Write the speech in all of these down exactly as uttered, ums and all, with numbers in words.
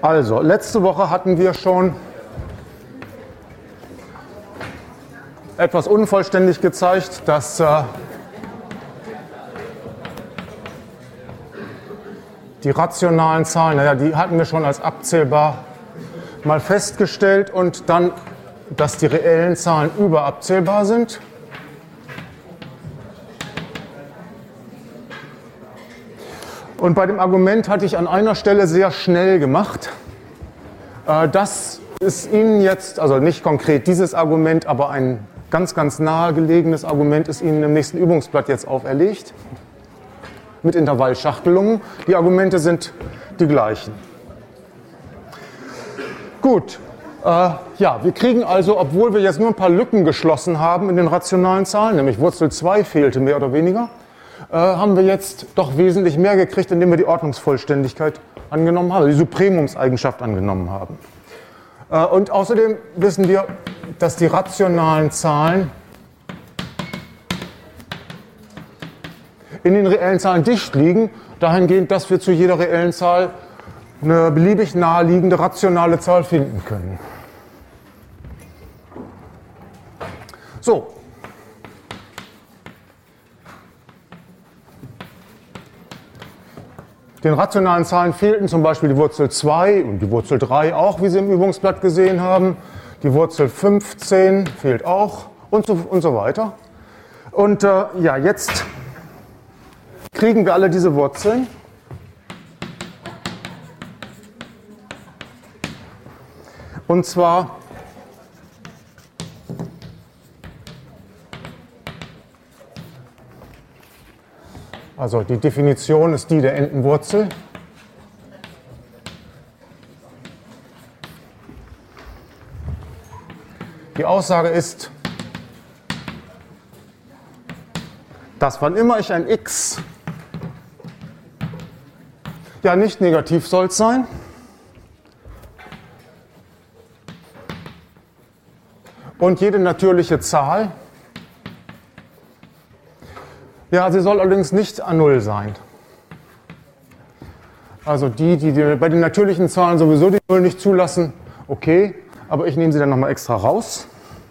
Also, letzte Woche hatten wir schon etwas unvollständig gezeigt, dass äh, die rationalen Zahlen, naja, die hatten wir schon als abzählbar mal festgestellt und dann, dass die reellen Zahlen überabzählbar sind. Und bei dem Argument hatte ich an einer Stelle sehr schnell gemacht. Das ist Ihnen jetzt, also nicht konkret dieses Argument, aber ein ganz, ganz nahegelegenes Argument ist Ihnen im nächsten Übungsblatt jetzt auferlegt. Mit Intervallschachtelungen. Die Argumente sind die gleichen. Gut. Äh, ja, wir kriegen also, obwohl wir jetzt nur ein paar Lücken geschlossen haben in den rationalen Zahlen, nämlich Wurzel zwei fehlte mehr oder weniger, äh, haben wir jetzt doch wesentlich mehr gekriegt, indem wir die Ordnungsvollständigkeit angenommen haben, die Supremumseigenschaft angenommen haben. Äh, und außerdem wissen wir, dass die rationalen Zahlen in den reellen Zahlen dicht liegen, dahingehend, dass wir zu jeder reellen Zahl eine beliebig naheliegende rationale Zahl finden können. So. Den rationalen Zahlen fehlten zum Beispiel die Wurzel zwei und die Wurzel drei auch, wie Sie im Übungsblatt gesehen haben. Die Wurzel fünfzehn fehlt auch und so, und so weiter. Und äh, ja, jetzt kriegen wir alle diese Wurzeln. Und zwar also die Definition ist die der Entenwurzel. Die Aussage ist, dass wann immer ich ein x, ja nicht negativ soll es sein, und jede natürliche Zahl, ja, sie soll allerdings nicht an null sein. Also die, die, die bei den natürlichen Zahlen sowieso die Null nicht zulassen, okay, aber ich nehme sie dann nochmal extra raus.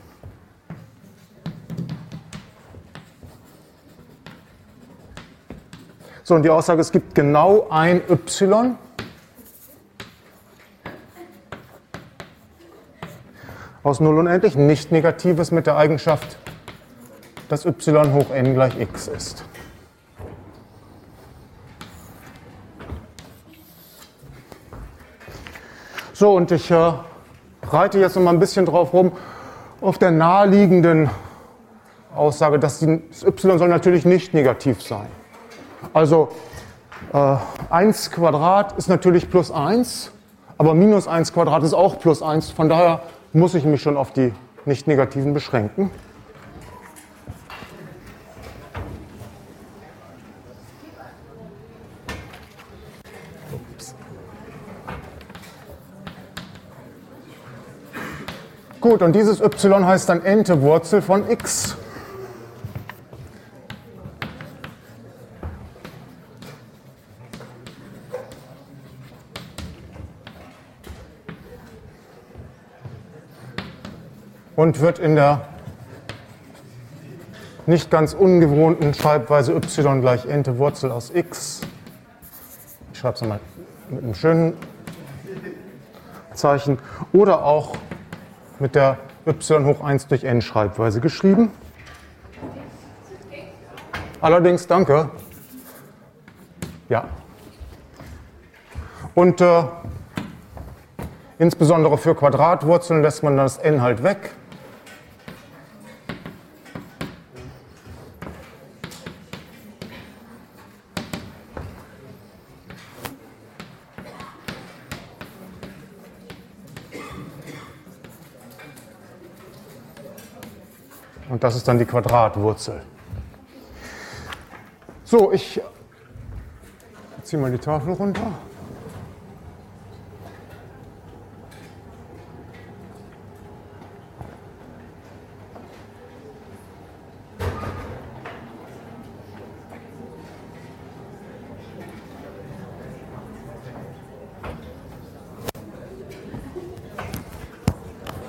So, und die Aussage, es gibt genau ein y, aus null unendlich, nicht Negatives mit der Eigenschaft, dass y hoch n gleich x ist. So, und ich äh, reite jetzt noch mal ein bisschen drauf rum, auf der naheliegenden Aussage, dass die, das y soll natürlich nicht negativ sein. Also äh, eins Quadrat ist natürlich plus eins, aber minus eins Quadrat ist auch plus eins, von daher muss ich mich schon auf die nicht negativen beschränken. Gut, und dieses y heißt dann n-te Wurzel von x. Und wird in der nicht ganz ungewohnten Schreibweise y gleich n-te Wurzel aus x. Ich schreibe es nochmal mit einem schönen Zeichen. Oder auch mit der y hoch eins durch n Schreibweise geschrieben. Allerdings, danke. Ja. Und äh, insbesondere für Quadratwurzeln lässt man das n halt weg. Und das ist dann die Quadratwurzel. So, ich ziehe mal die Tafel runter.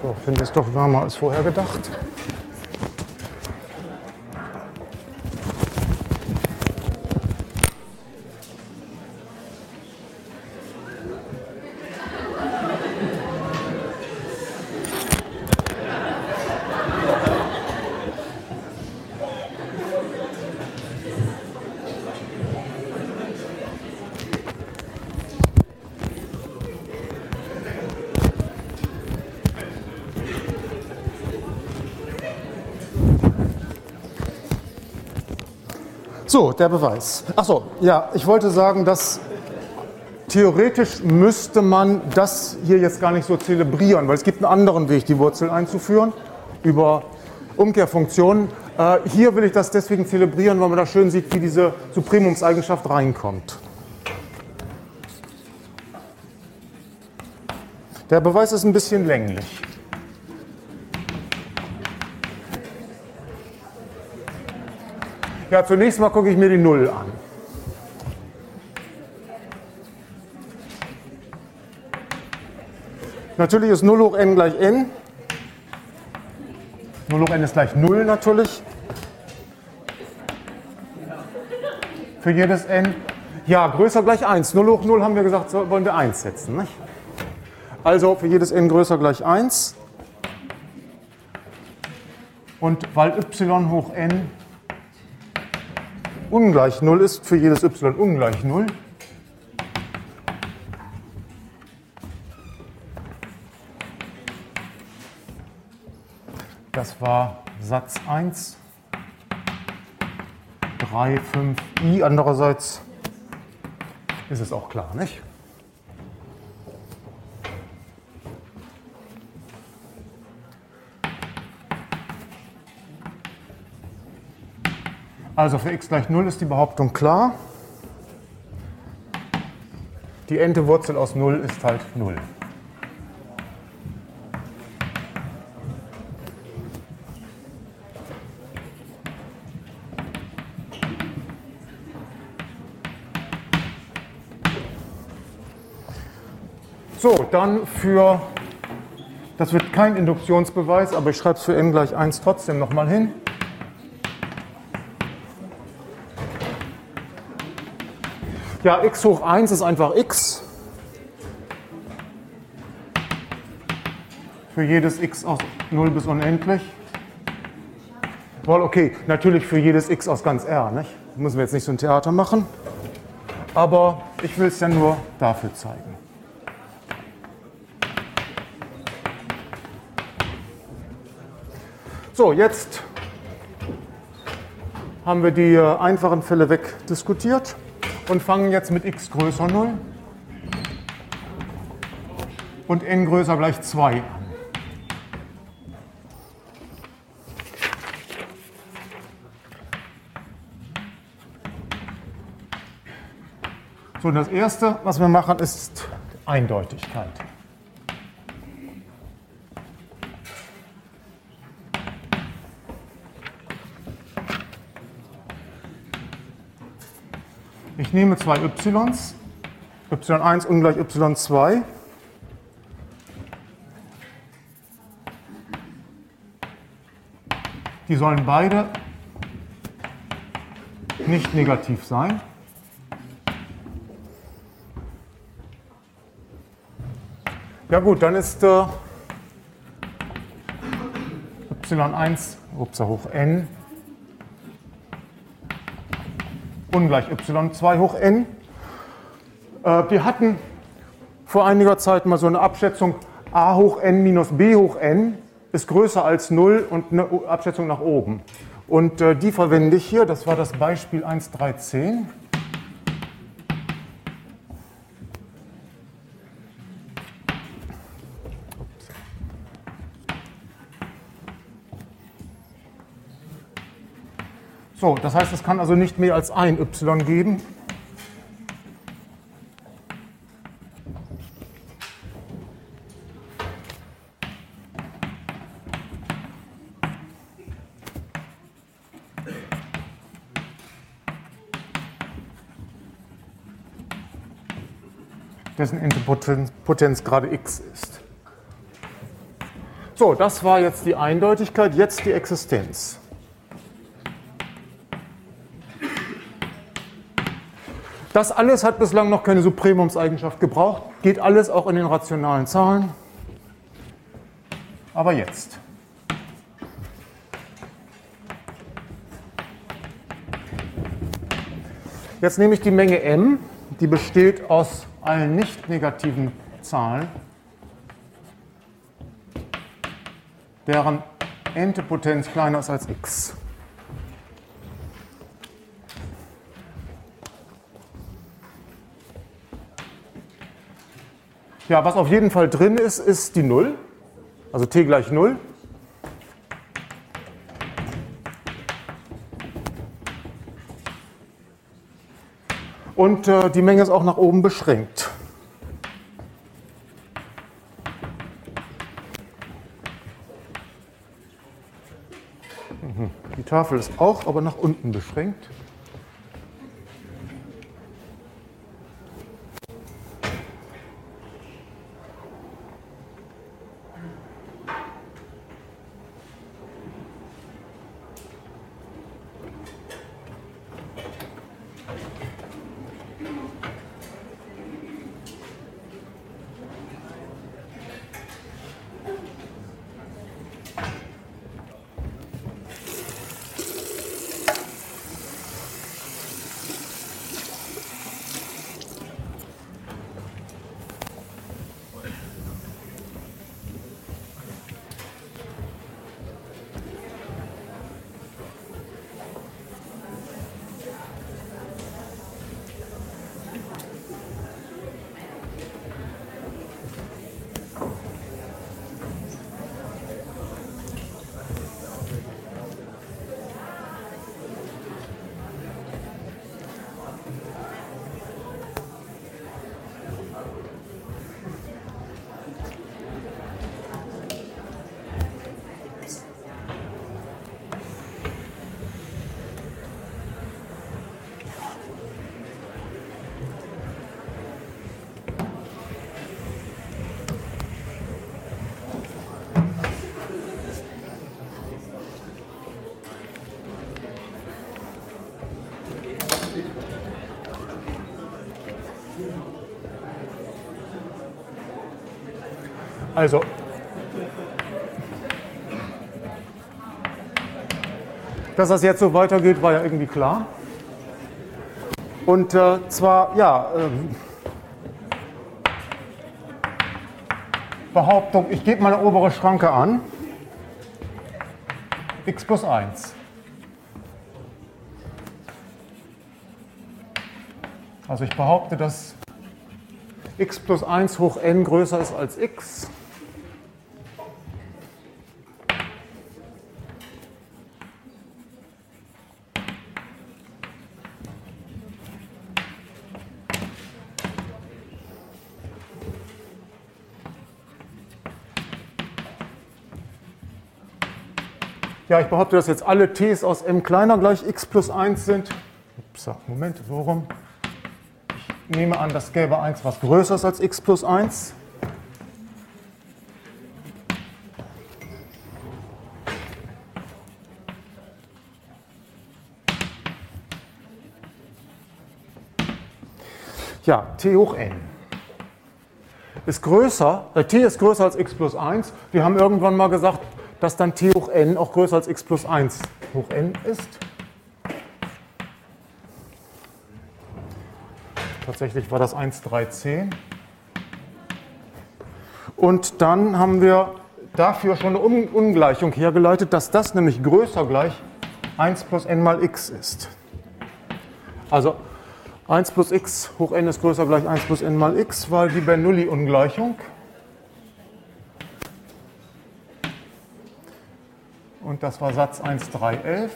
So, finde ich es doch wärmer als vorher gedacht. So, der Beweis. Achso, ja, ich wollte sagen, dass theoretisch müsste man das hier jetzt gar nicht so zelebrieren, weil es gibt einen anderen Weg, die Wurzel einzuführen, über Umkehrfunktionen. Äh, hier will ich das deswegen zelebrieren, weil man da schön sieht, wie diese Supremumseigenschaft reinkommt. Der Beweis ist ein bisschen länglich. Ja, zunächst mal gucke ich mir die Null an. Natürlich ist null hoch n gleich n. null hoch n ist gleich null natürlich. Für jedes n. Ja, größer gleich eins. null hoch null haben wir gesagt, so wollen wir eins setzen. Nicht? Also für jedes n größer gleich eins. Und weil y hoch n ungleich null ist, für jedes y ungleich null. Das war Satz eins, drei, fünf i. Andererseits ist es auch klar, nicht? Also für x gleich null ist die Behauptung klar. Die n-te Wurzel aus null ist halt null. So, dann für, das wird kein Induktionsbeweis, aber ich schreibe es für n gleich eins trotzdem nochmal hin. Ja, x hoch eins ist einfach x. Für jedes x aus null bis unendlich. Well, okay, natürlich für jedes x aus ganz R, nicht? Müssen wir jetzt nicht so ein Theater machen. Aber ich will es ja nur dafür zeigen. So, jetzt haben wir die einfachen Fälle wegdiskutiert. Und fangen jetzt mit x größer null und n größer gleich zwei an. So, und das Erste, was wir machen, ist Eindeutigkeit. Ich nehme zwei y's, y eins ungleich y zwei. Die sollen beide nicht negativ sein. Ja gut, dann ist äh, y eins ups, hoch n ungleich y zwei hoch n. Äh, wir hatten vor einiger Zeit mal so eine Abschätzung, a hoch n minus b hoch n ist größer als null und eine Abschätzung nach oben. Und äh, die verwende ich hier, das war das Beispiel eins Punkt dreizehn. So, das heißt, es kann also nicht mehr als ein y geben. Dessen Interpotenz gerade x ist. So, das war jetzt die Eindeutigkeit, jetzt die Existenz. Das alles hat bislang noch keine Supremumseigenschaft gebraucht, geht alles auch in den rationalen Zahlen. Aber jetzt. Jetzt nehme ich die Menge m, die besteht aus allen nicht negativen Zahlen, deren n-te Potenz kleiner ist als x. Ja, was auf jeden Fall drin ist, ist die null, also t gleich null. Und äh, die Menge ist auch nach oben beschränkt. Die Tafel ist auch, aber nach unten beschränkt. Also, dass das jetzt so weitergeht, war ja irgendwie klar. Und äh, zwar, ja, ähm, Behauptung, ich gebe meine obere Schranke an, x plus eins. Also ich behaupte, dass x plus eins hoch n größer ist als x. Ja, ich behaupte, dass jetzt alle t's aus m kleiner gleich x plus eins sind. Ups, Moment, so rum. Ich nehme an, das gäbe eins, was größer ist als x plus eins. Ja, t hoch n ist größer, äh, t ist größer als x plus eins. Wir haben irgendwann mal gesagt, dass dann t hoch n auch größer als x plus eins hoch n ist. Tatsächlich war das eins Komma dreizehn. Und dann haben wir dafür schon eine Ungleichung hergeleitet, dass das nämlich größer gleich eins plus n mal x ist. Also eins plus x hoch n ist größer gleich eins plus n mal x, weil die Bernoulli-Ungleichung. Und das war Satz eins Komma dreihundertelf.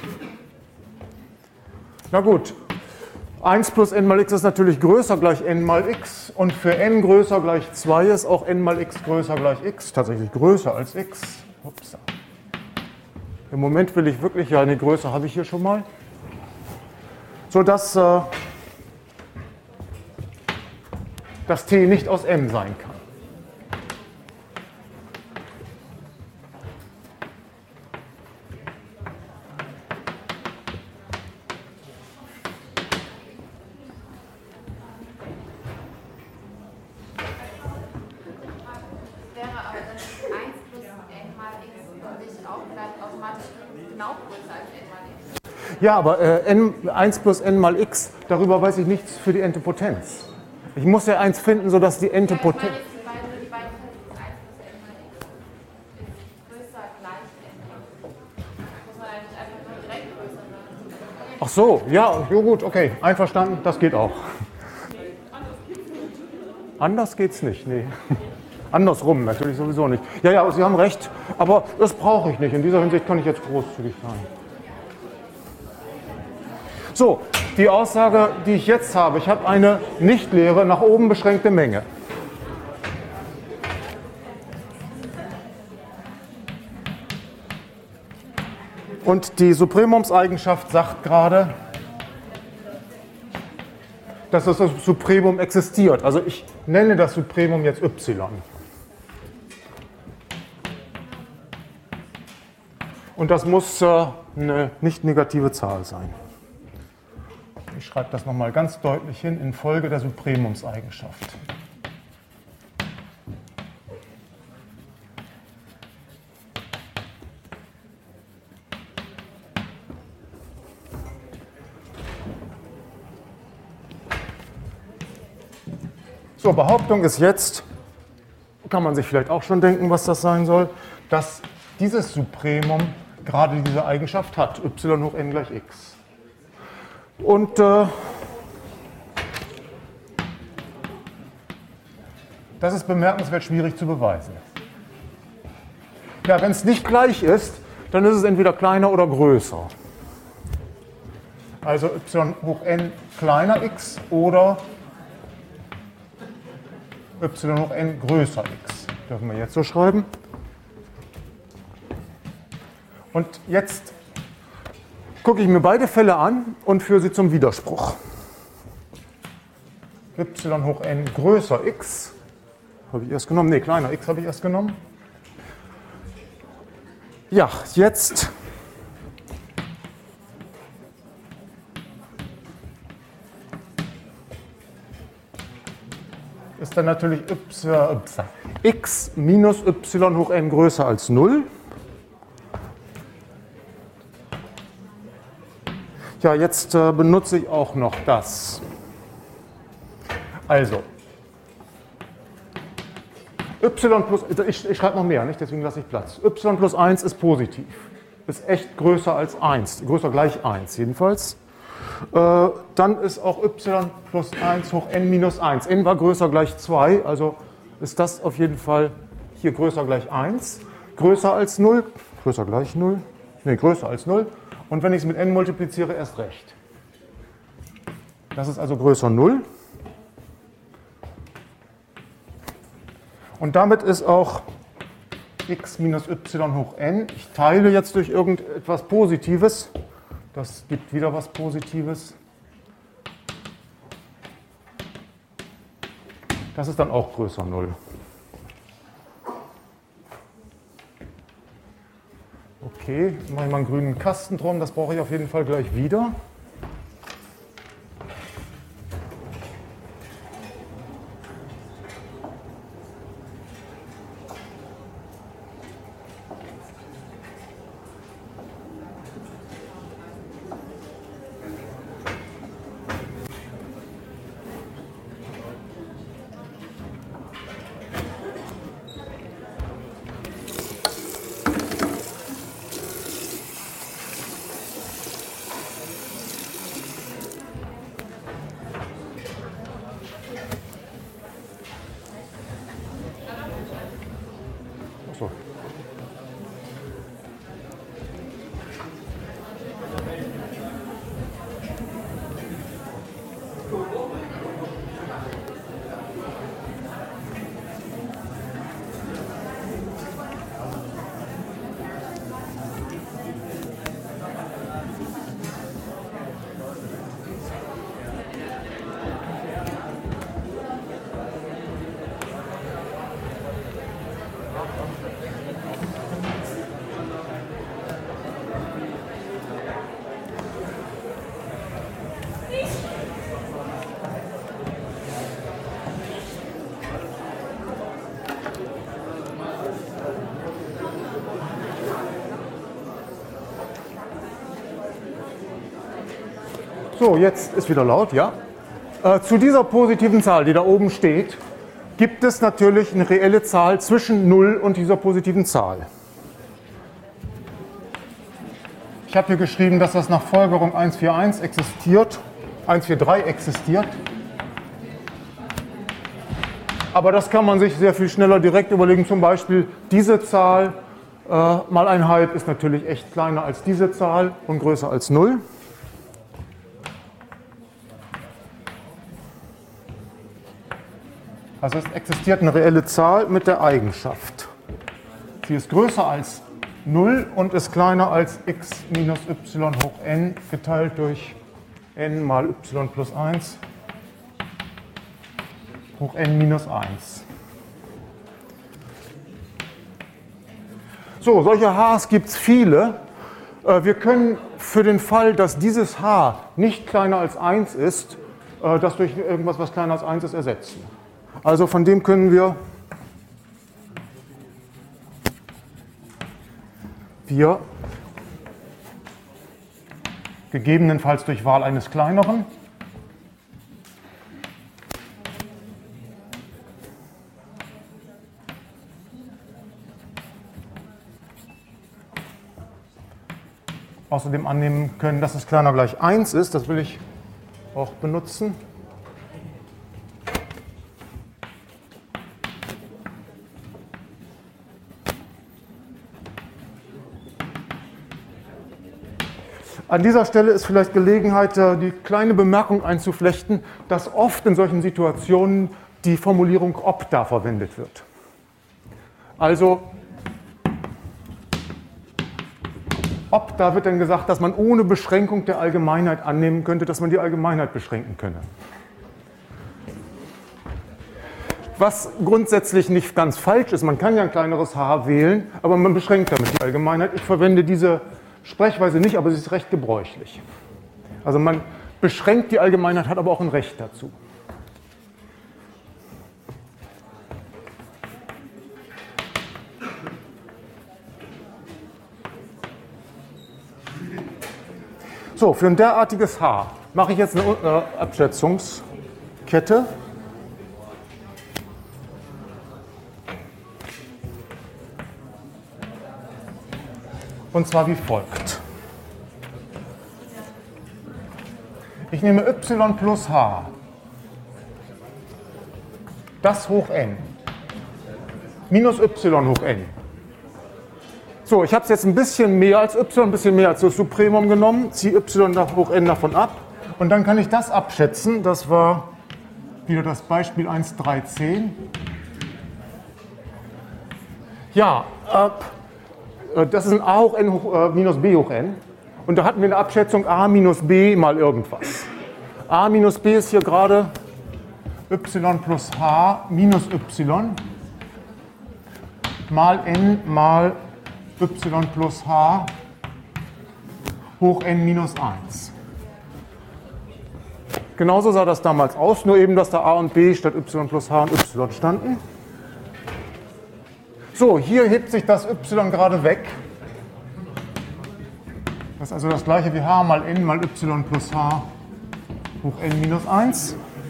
Na gut, eins plus n mal x ist natürlich größer gleich n mal x. Und für n größer gleich zwei ist auch n mal x größer gleich x. Tatsächlich größer als x. Upsa. Im Moment will ich wirklich, ja, eine Größe habe ich hier schon mal. Sodass äh, das t nicht aus m sein kann. Ja, aber äh, n, eins plus n mal x, darüber weiß ich nichts für die Entepotenz. Ich muss ja eins finden, sodass die Entepotenz... Ach so, ja, jo gut, okay, einverstanden, das geht auch. Anders geht's nicht, nee. Andersrum natürlich sowieso nicht. Ja, ja, Sie haben recht, aber das brauche ich nicht. In dieser Hinsicht kann ich jetzt großzügig sein. So, die Aussage, die ich jetzt habe, ich habe eine nicht leere, nach oben beschränkte Menge. Und die Supremumseigenschaft sagt gerade, dass das Supremum existiert. Also ich nenne das Supremum jetzt y. Und das muss äh, eine nicht negative Zahl sein. Ich schreibe das nochmal ganz deutlich hin, infolge der Supremumseigenschaft. So, Behauptung ist jetzt, kann man sich vielleicht auch schon denken, was das sein soll, dass dieses Supremum gerade diese Eigenschaft hat, y hoch n gleich x. Und äh, das ist bemerkenswert schwierig zu beweisen. Ja, wenn es nicht gleich ist, dann ist es entweder kleiner oder größer. Also y hoch n kleiner x oder y hoch n größer x. Dürfen wir jetzt so schreiben. Und jetzt gucke ich mir beide Fälle an und führe sie zum Widerspruch. Y hoch n größer x habe ich erst genommen. Ne, kleiner x habe ich erst genommen. Ja, jetzt ist dann natürlich y, x minus y hoch n größer als null. Ja, jetzt äh, benutze ich auch noch das. Also, y plus, ich, ich schreibe noch mehr, nicht? Deswegen lasse ich Platz. Y plus eins ist positiv. Ist echt größer als eins, größer gleich eins jedenfalls. Äh, dann ist auch y plus eins hoch n minus eins. N war größer gleich zwei, also ist das auf jeden Fall hier größer gleich eins. Größer als null, größer gleich null, ne, größer als null. Und wenn ich es mit n multipliziere, erst recht. Das ist also größer null. Und damit ist auch x minus y hoch n. Ich teile jetzt durch irgendetwas Positives. Das gibt wieder was Positives. Das ist dann auch größer null. Okay, mache ich mal einen grünen Kasten drum. Das brauche ich auf jeden Fall gleich wieder. So, jetzt ist wieder laut, ja. Äh, zu dieser positiven Zahl, die da oben steht, gibt es natürlich eine reelle Zahl zwischen null und dieser positiven Zahl. Ich habe hier geschrieben, dass das nach Folgerung eins vier eins existiert, eins vier drei existiert. Aber das kann man sich sehr viel schneller direkt überlegen. Zum Beispiel diese Zahl äh, mal ein halb ist natürlich echt kleiner als diese Zahl und größer als null. Also es existiert eine reelle Zahl mit der Eigenschaft. Sie ist größer als null und ist kleiner als x minus y hoch n geteilt durch n mal y plus eins hoch n minus eins. So, solche H's gibt es viele. Wir können für den Fall, dass dieses H nicht kleiner als eins ist, das durch irgendwas, was kleiner als eins ist, ersetzen. Also von dem können wir wir gegebenenfalls durch Wahl eines kleineren außerdem annehmen können, dass es kleiner gleich eins ist. Das will ich auch benutzen. An dieser Stelle ist vielleicht Gelegenheit, die kleine Bemerkung einzuflechten, dass oft in solchen Situationen die Formulierung ob da verwendet wird. Also ob da wird dann gesagt, dass man ohne Beschränkung der Allgemeinheit annehmen könnte, dass man die Allgemeinheit beschränken könne. Was grundsätzlich nicht ganz falsch ist, man kann ja ein kleineres h wählen, aber man beschränkt damit die Allgemeinheit. Ich verwende diese Sprechweise nicht, aber sie ist recht gebräuchlich. Also man beschränkt die Allgemeinheit, hat aber auch ein Recht dazu. So, für ein derartiges H mache ich jetzt eine äh, Abschätzungskette. Und zwar wie folgt. Ich nehme y plus h, das hoch n, minus y hoch n. So, ich habe es jetzt ein bisschen mehr als y, ein bisschen mehr als das Supremum genommen, ziehe y hoch n davon ab und dann kann ich das abschätzen. Das war wieder das Beispiel eins Punkt drei Punkt zehn. Ja, äh, das ist ein a hoch n hoch, äh, minus b hoch n. Und da hatten wir eine Abschätzung a minus b mal irgendwas. A minus b ist hier gerade y plus h minus y mal n mal y plus h hoch n minus eins. Genauso sah das damals aus, nur eben, dass da a und b statt y plus h und y standen. So, hier hebt sich das y gerade weg. Das ist also das gleiche wie h mal n mal y plus h hoch n minus eins.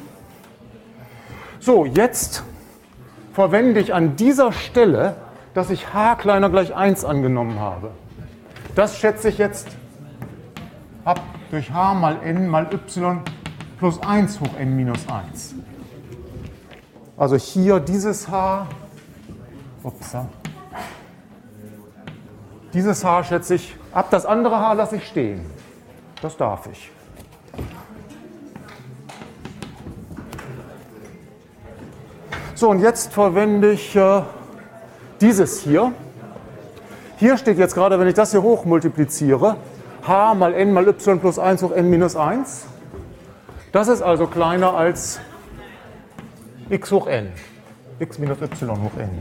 So, jetzt verwende ich an dieser Stelle, dass ich h kleiner gleich eins angenommen habe. Das schätze ich jetzt ab durch h mal n mal y plus eins hoch n minus eins. Also hier dieses h, upsa, dieses h schätze ich ab, das andere h lasse ich stehen. Das darf ich. So, und jetzt verwende ich äh, dieses hier. Hier steht jetzt gerade, wenn ich das hier hoch multipliziere, h mal n mal y plus eins hoch n minus eins. Das ist also kleiner als x hoch n, x minus y hoch n.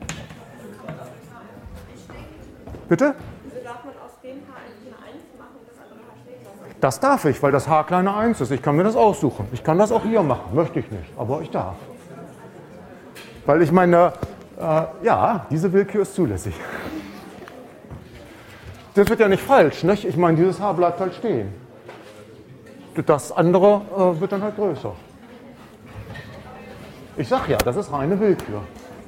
Bitte? Wieso darf man aus dem h eigentlich eine eins machen und das andere h stehen lassen? Das darf ich, weil das h kleiner eins ist. Ich kann mir das aussuchen. Ich kann das auch hier machen, möchte ich nicht, aber ich darf. Weil ich meine, äh, ja, diese Willkür ist zulässig. Das wird ja nicht falsch, nicht? Ich meine, dieses h bleibt halt stehen. das andere äh, wird dann halt größer. Ich sag ja, das ist reine Willkür.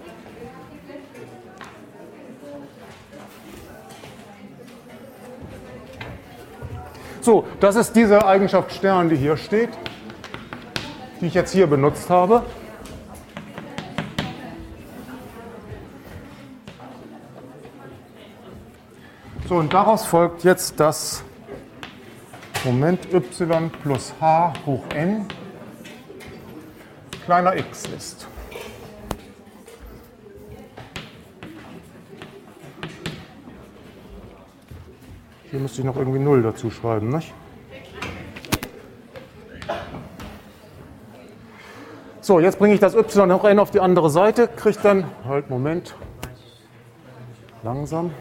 So, das ist diese Eigenschaft Stern, die hier steht, die ich jetzt hier benutzt habe. So, und daraus folgt jetzt, dass Moment y plus h hoch n kleiner x ist. Hier müsste ich noch irgendwie null dazu schreiben, nicht? So, jetzt bringe ich das y hoch n auf die andere Seite, kriege dann, halt, Moment, langsam.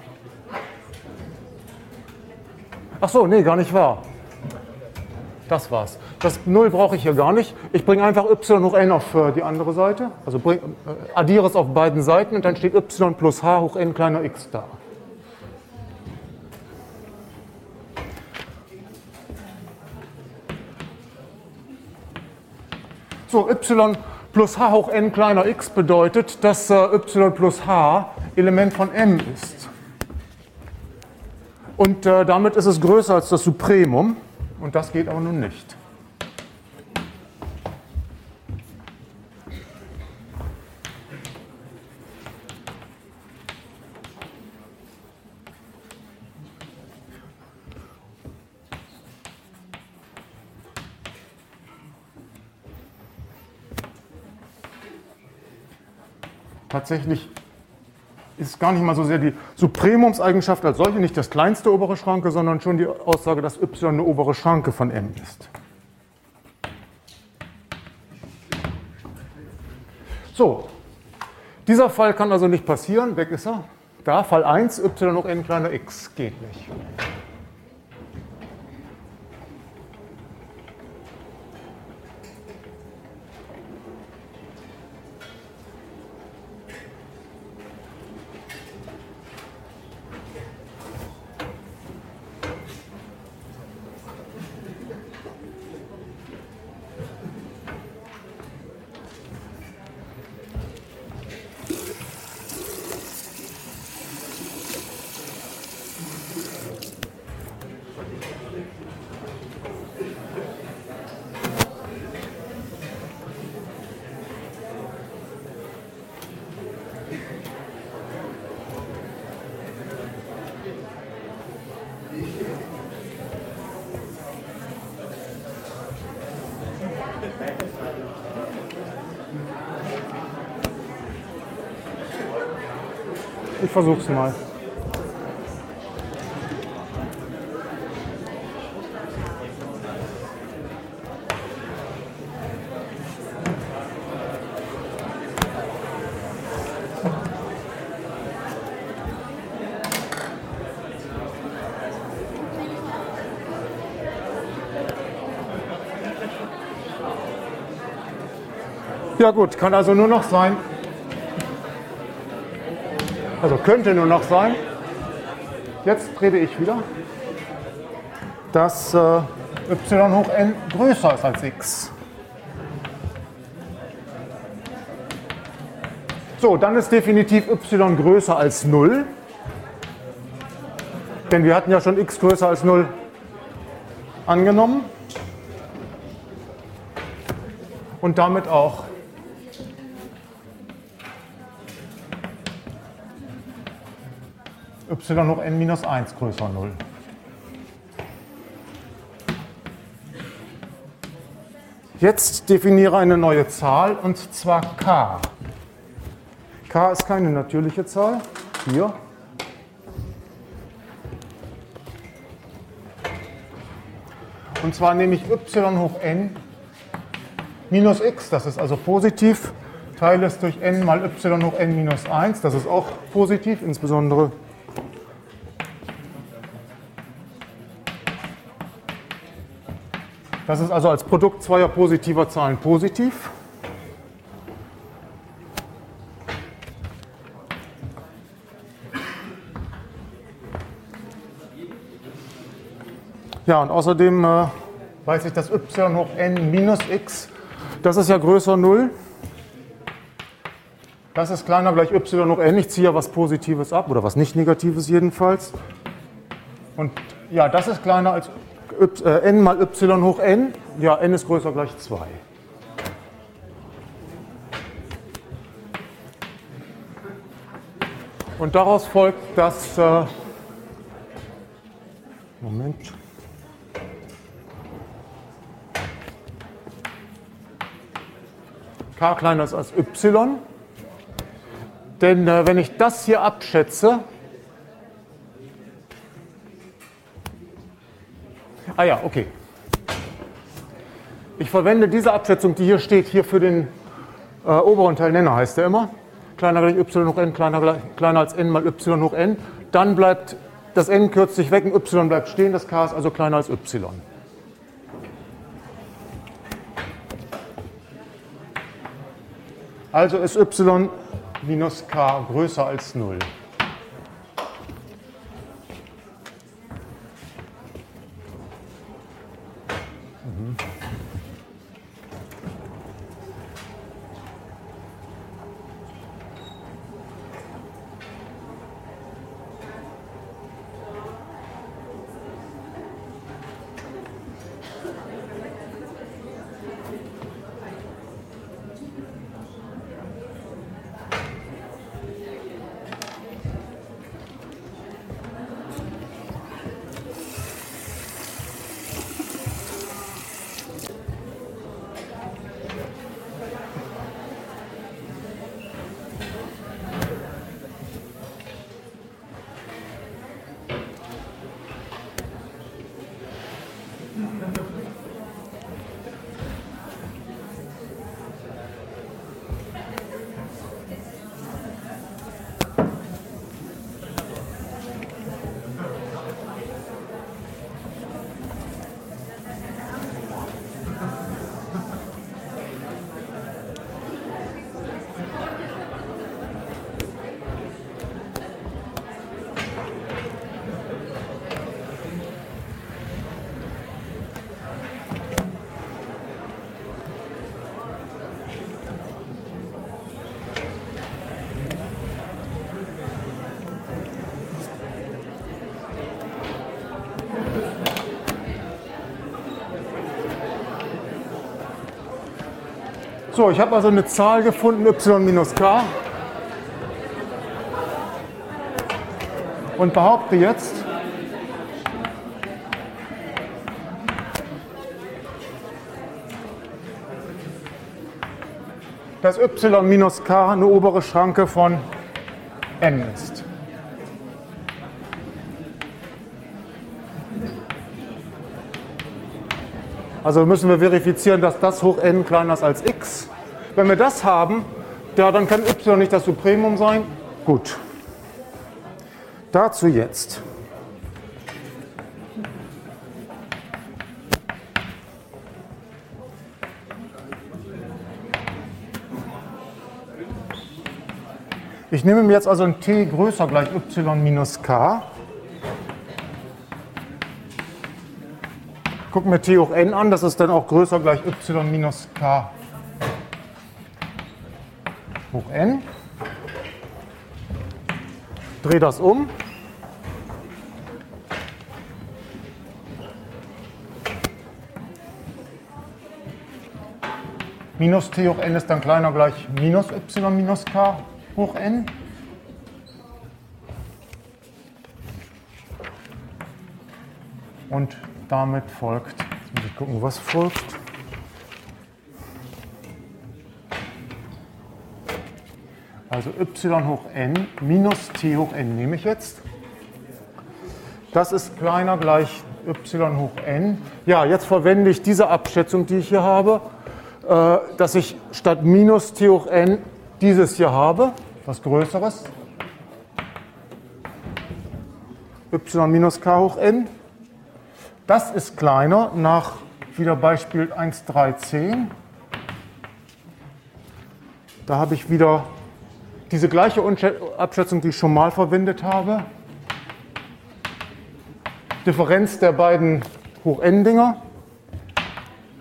Ach so, nee, gar nicht wahr. Das war's. Das null brauche ich hier gar nicht. Ich bringe einfach y hoch n auf die andere Seite, also bring, äh, addiere es auf beiden Seiten und dann steht y plus h hoch n kleiner x da. So, y plus h hoch n kleiner x bedeutet, dass äh, y plus h Element von M ist. Und äh, damit ist es größer als das Supremum. Und das geht aber nun nicht. Tatsächlich ist gar nicht mal so sehr die Supremumseigenschaft als solche, nicht das kleinste obere Schranke, sondern schon die Aussage, dass y eine obere Schranke von M ist. So, dieser Fall kann also nicht passieren, weg ist er. Da, Fall eins, y hoch n kleiner x, geht nicht. Ich versuche es mal. Ja gut, kann also nur noch sein, also könnte nur noch sein, jetzt rede ich wieder, dass äh, y hoch n größer ist als x. So, dann ist definitiv y größer als null, denn wir hatten ja schon x größer als null angenommen und damit auch y hoch n minus eins größer null. Jetzt definiere eine neue Zahl, und zwar k. K ist keine natürliche Zahl. Hier. Und zwar nehme ich y hoch n minus x, das ist also positiv, teile es durch n mal y hoch n minus eins, das ist auch positiv, insbesondere das ist also als Produkt zweier positiver Zahlen positiv. Ja, und außerdem, äh, weiß ich, dass y hoch n minus x, das ist ja größer null. Das ist kleiner gleich y hoch n. Ich ziehe ja was Positives ab oder was nicht Negatives jedenfalls. Und ja, das ist kleiner als y, äh, n mal y hoch n. Ja, n ist größer gleich zwei. Und daraus folgt, dass äh, Moment. K kleiner ist als y. Denn äh, wenn ich das hier abschätze, ah ja, okay. Ich verwende diese Abschätzung, die hier steht, hier für den äh, oberen Teil Nenner, heißt der immer. Kleiner gleich y hoch n, kleiner, gleich, kleiner als n mal y hoch n. Dann bleibt das n kürzt sich weg und y bleibt stehen, das k ist also kleiner als y. Also ist y minus k größer als null. Mhm. So, ich habe also eine Zahl gefunden, y minus k. Und behaupte jetzt, dass y minus k eine obere Schranke von n ist. Also müssen wir verifizieren, dass das hoch n kleiner ist als x. Wenn wir das haben, ja, dann kann y nicht das Supremum sein. Gut. Dazu jetzt. Ich nehme mir jetzt also ein t größer gleich y minus k. Gucken wir t hoch n an, das ist dann auch größer gleich y minus k hoch n. Drehe das um. Minus t hoch n ist dann kleiner gleich minus y minus k hoch n. Und damit folgt, jetzt muss ich gucken, was folgt. Also y hoch n minus t hoch n nehme ich jetzt. Das ist kleiner gleich y hoch n. Ja, jetzt verwende ich diese Abschätzung, die ich hier habe, dass ich statt minus t hoch n dieses hier habe, was Größeres. Y minus k hoch n. Das ist kleiner nach wieder Beispiel eins Punkt drei Punkt zehn. Da habe ich wieder diese gleiche Abschätzung, die ich schon mal verwendet habe. Differenz der beiden Hoch n-Dinger.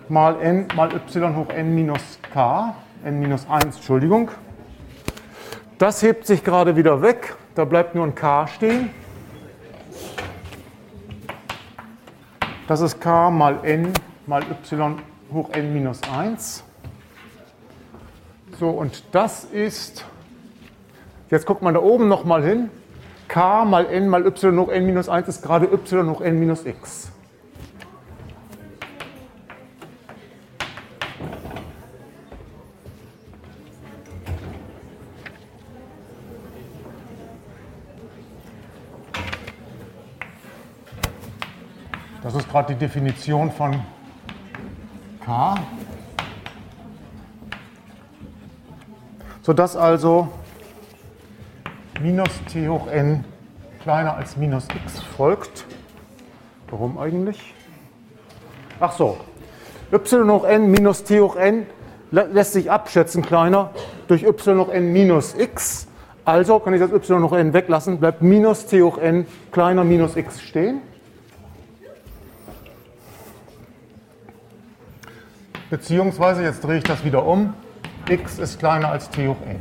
mal n mal y hoch n minus k, n minus eins, Entschuldigung. Das hebt sich gerade wieder weg, da bleibt nur ein k stehen. Das ist k mal n mal y hoch n minus eins. So, und das ist, jetzt guckt man da oben nochmal hin, k mal n mal y hoch n minus eins ist gerade y hoch n minus x. Das ist gerade die Definition von k. Sodass also minus t hoch n kleiner als minus x folgt. Warum eigentlich? Ach so, y hoch n minus t hoch n lässt sich abschätzen kleiner durch y hoch n minus x. Also kann ich das y hoch n weglassen, bleibt minus t hoch n kleiner minus x stehen. Beziehungsweise, jetzt drehe ich das wieder um, x ist kleiner als t hoch n.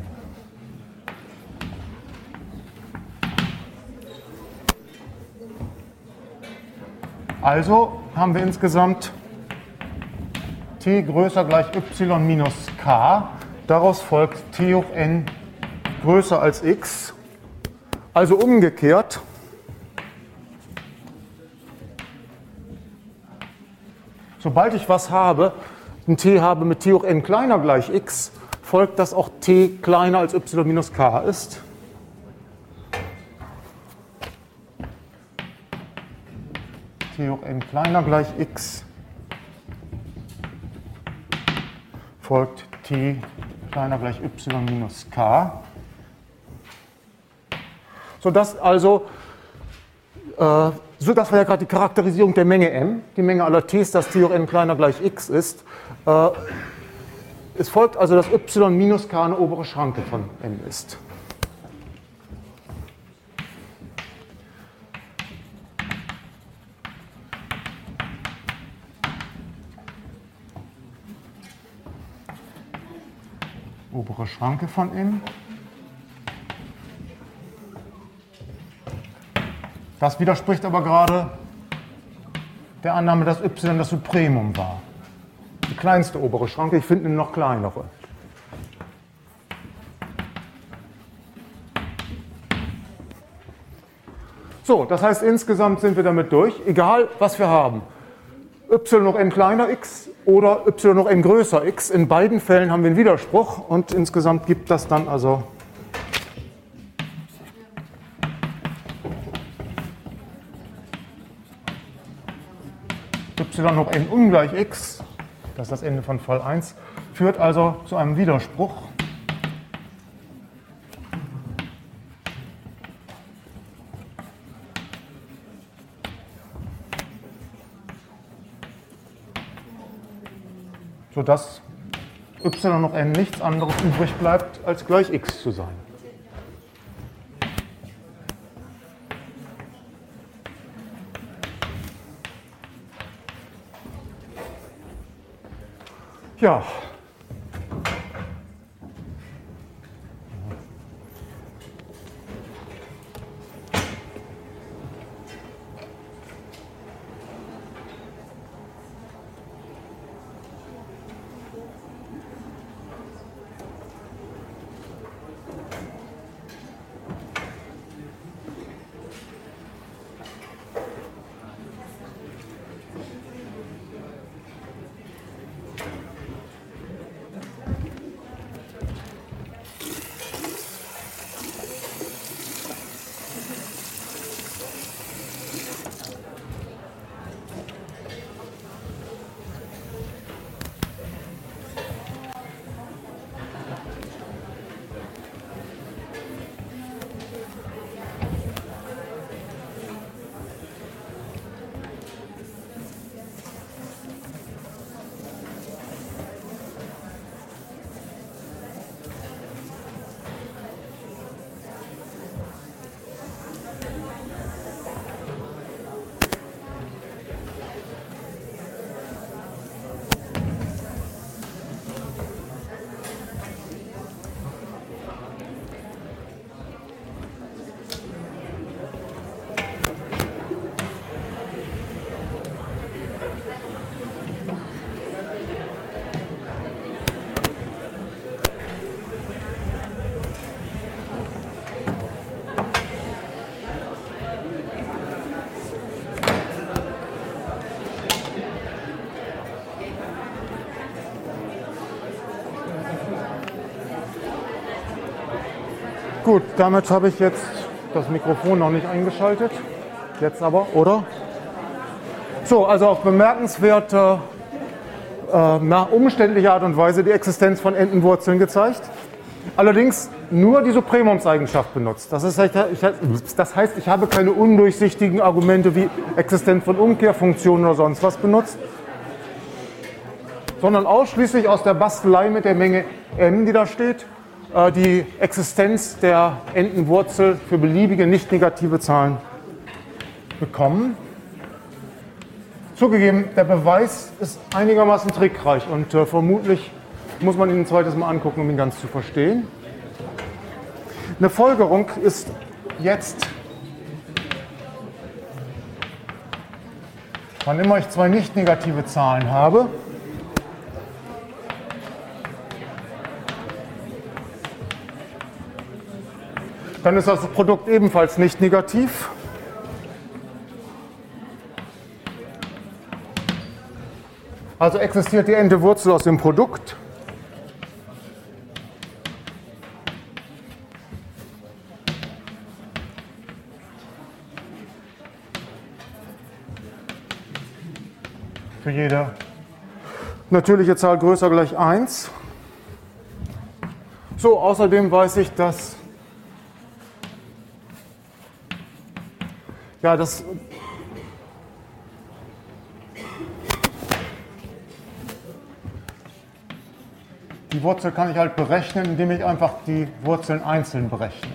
Also haben wir insgesamt t größer gleich y minus k. Daraus folgt t hoch n größer als x. Also umgekehrt. Sobald ich was habe, ein t habe mit t hoch n kleiner gleich x, folgt, dass auch t kleiner als y minus k ist. T hoch n kleiner gleich x folgt t kleiner gleich y minus k. Sodass also, äh, so das war ja gerade die Charakterisierung der Menge m, die Menge aller t's, dass t hoch n kleiner gleich x ist. Äh, es folgt also, dass y minus k eine obere Schranke von m ist. Obere Schranke von m. Das widerspricht aber gerade der Annahme, dass y das Supremum war. Die kleinste obere Schranke, ich finde eine noch kleinere. So, das heißt, insgesamt sind wir damit durch, egal was wir haben. Y hoch n kleiner x oder y hoch n größer x. In beiden Fällen haben wir einen Widerspruch und insgesamt gibt das dann also y hoch n ungleich x, das ist das Ende von Fall eins, führt also zu einem Widerspruch. Sodass y hoch n nichts anderes übrig bleibt, als gleich x zu sein. Ja. Gut, damit habe ich jetzt das Mikrofon noch nicht eingeschaltet. Jetzt aber, oder? So, also auf bemerkenswerte, äh, na, umständliche Art und Weise die Existenz von Entenwurzeln gezeigt. Allerdings nur die Supremumseigenschaft benutzt. Das, ist, das heißt, ich habe keine undurchsichtigen Argumente wie Existenz von Umkehrfunktionen oder sonst was benutzt, sondern ausschließlich aus der Bastelei mit der Menge m, die da steht, äh, die Existenz der Entenwurzel für beliebige nicht negative Zahlen bekommen. Zugegeben, der Beweis ist einigermaßen trickreich und äh, vermutlich muss man ihn ein zweites Mal angucken, um ihn ganz zu verstehen. Eine Folgerung ist jetzt, wann immer ich zwei nicht negative Zahlen habe, dann ist das Produkt ebenfalls nicht negativ. Also existiert die Entewurzel aus dem Produkt. Für jede natürliche Zahl größer gleich eins. So, außerdem weiß ich, dass ja, das die Wurzel kann ich halt berechnen, indem ich einfach die Wurzeln einzeln berechne.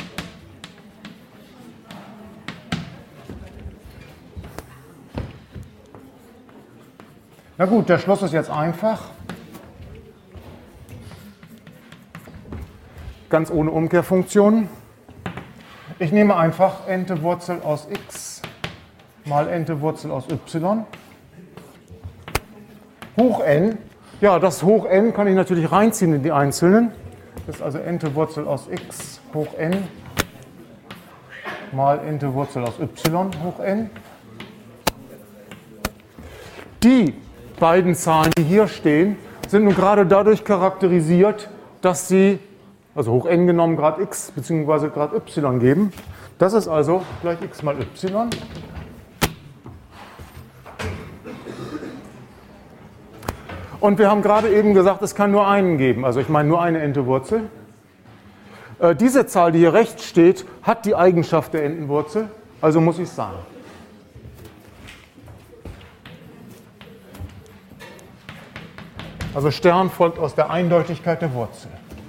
Na gut, der Schluss ist jetzt einfach. Ganz ohne Umkehrfunktionen. Ich nehme einfach Entewurzel aus x mal Entewurzel aus y hoch n. Ja, das hoch n kann ich natürlich reinziehen in die Einzelnen. Das ist also Entewurzel aus x hoch n mal Entewurzel aus y hoch n. Die beiden Zahlen, die hier stehen, sind nun gerade dadurch charakterisiert, dass sie, also hoch n genommen, Grad x bzw. Grad y geben. Das ist also gleich x mal y. Und wir haben gerade eben gesagt, es kann nur einen geben, also ich meine nur eine Entewurzel. Äh, diese Zahl, die hier rechts steht, hat die Eigenschaft der Entenwurzel, also muss ich es sein. Also Stern folgt aus der Eindeutigkeit der Wurzel.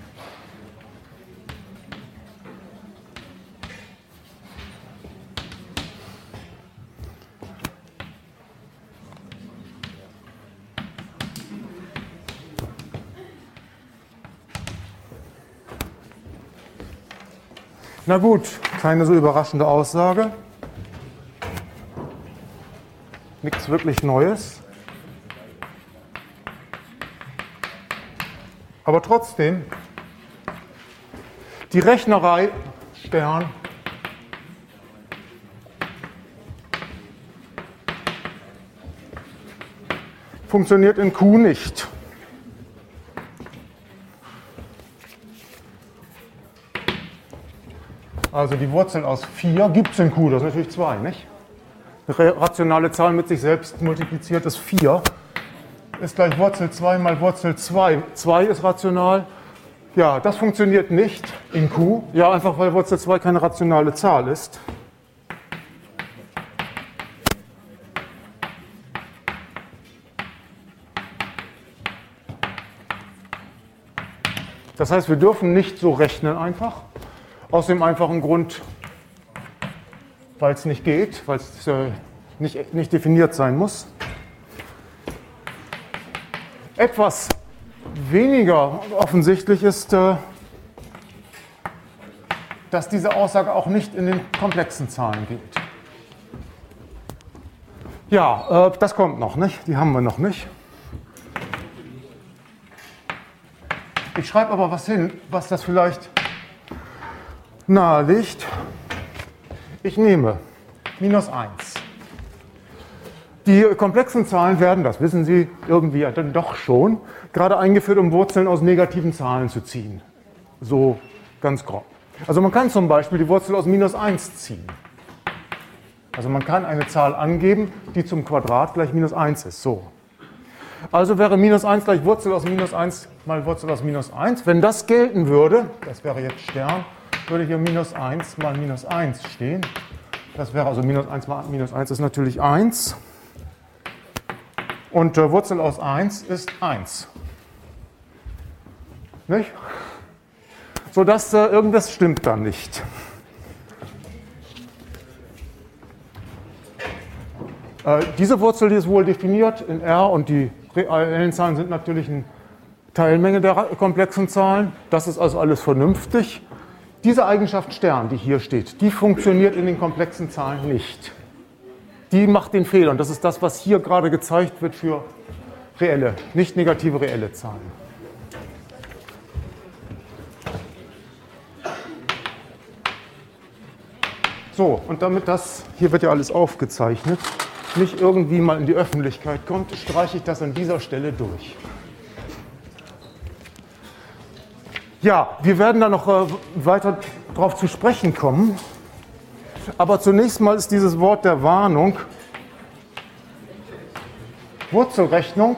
Na gut, keine so überraschende Aussage. Nichts wirklich Neues. Aber trotzdem, die Rechnerei Stern funktioniert in Q nicht. Also die Wurzel aus vier gibt es in Q, das ist natürlich zwei, nicht? Eine rationale Zahl mit sich selbst multipliziert ist vier. Ist gleich Wurzel zwei mal Wurzel zwei. zwei ist rational. Ja, das funktioniert nicht in Q. Ja, einfach weil Wurzel zwei keine rationale Zahl ist. Das heißt, wir dürfen nicht so rechnen einfach. Aus dem einfachen Grund, weil es nicht geht, weil es äh, nicht, nicht definiert sein muss. Etwas weniger offensichtlich ist, äh, dass diese Aussage auch nicht in den komplexen Zahlen gilt. Ja, äh, das kommt noch nicht, die haben wir noch nicht. Ich schreibe aber was hin, was das vielleicht nahelegt. Ich nehme minus eins. Die komplexen Zahlen werden, das wissen Sie irgendwie dann doch schon, gerade eingeführt, um Wurzeln aus negativen Zahlen zu ziehen. So ganz grob. Also man kann zum Beispiel die Wurzel aus minus eins ziehen. Also man kann eine Zahl angeben, die zum Quadrat gleich minus eins ist. So. Also wäre minus eins gleich Wurzel aus minus eins mal Wurzel aus minus eins. Wenn das gelten würde, das wäre jetzt Stern, würde hier minus eins mal minus eins stehen. Das wäre also minus eins mal minus eins ist natürlich eins. Und äh, Wurzel aus eins ist eins. Nicht? Sodass äh, irgendwas stimmt dann nicht. Äh, diese Wurzel, die ist wohl definiert in R und die reellen Zahlen sind natürlich eine Teilmenge der komplexen Zahlen. Das ist also alles vernünftig. Diese Eigenschaft Stern, die hier steht, die funktioniert in den komplexen Zahlen nicht. Die macht den Fehler und das ist das, was hier gerade gezeigt wird für reelle, nicht negative reelle Zahlen. So, und damit das, hier wird ja alles aufgezeichnet, nicht irgendwie mal in die Öffentlichkeit kommt, streiche ich das an dieser Stelle durch. Ja, wir werden da noch äh, weiter drauf zu sprechen kommen. Aber zunächst mal ist dieses Wort der Warnung. Wurzelrechnung.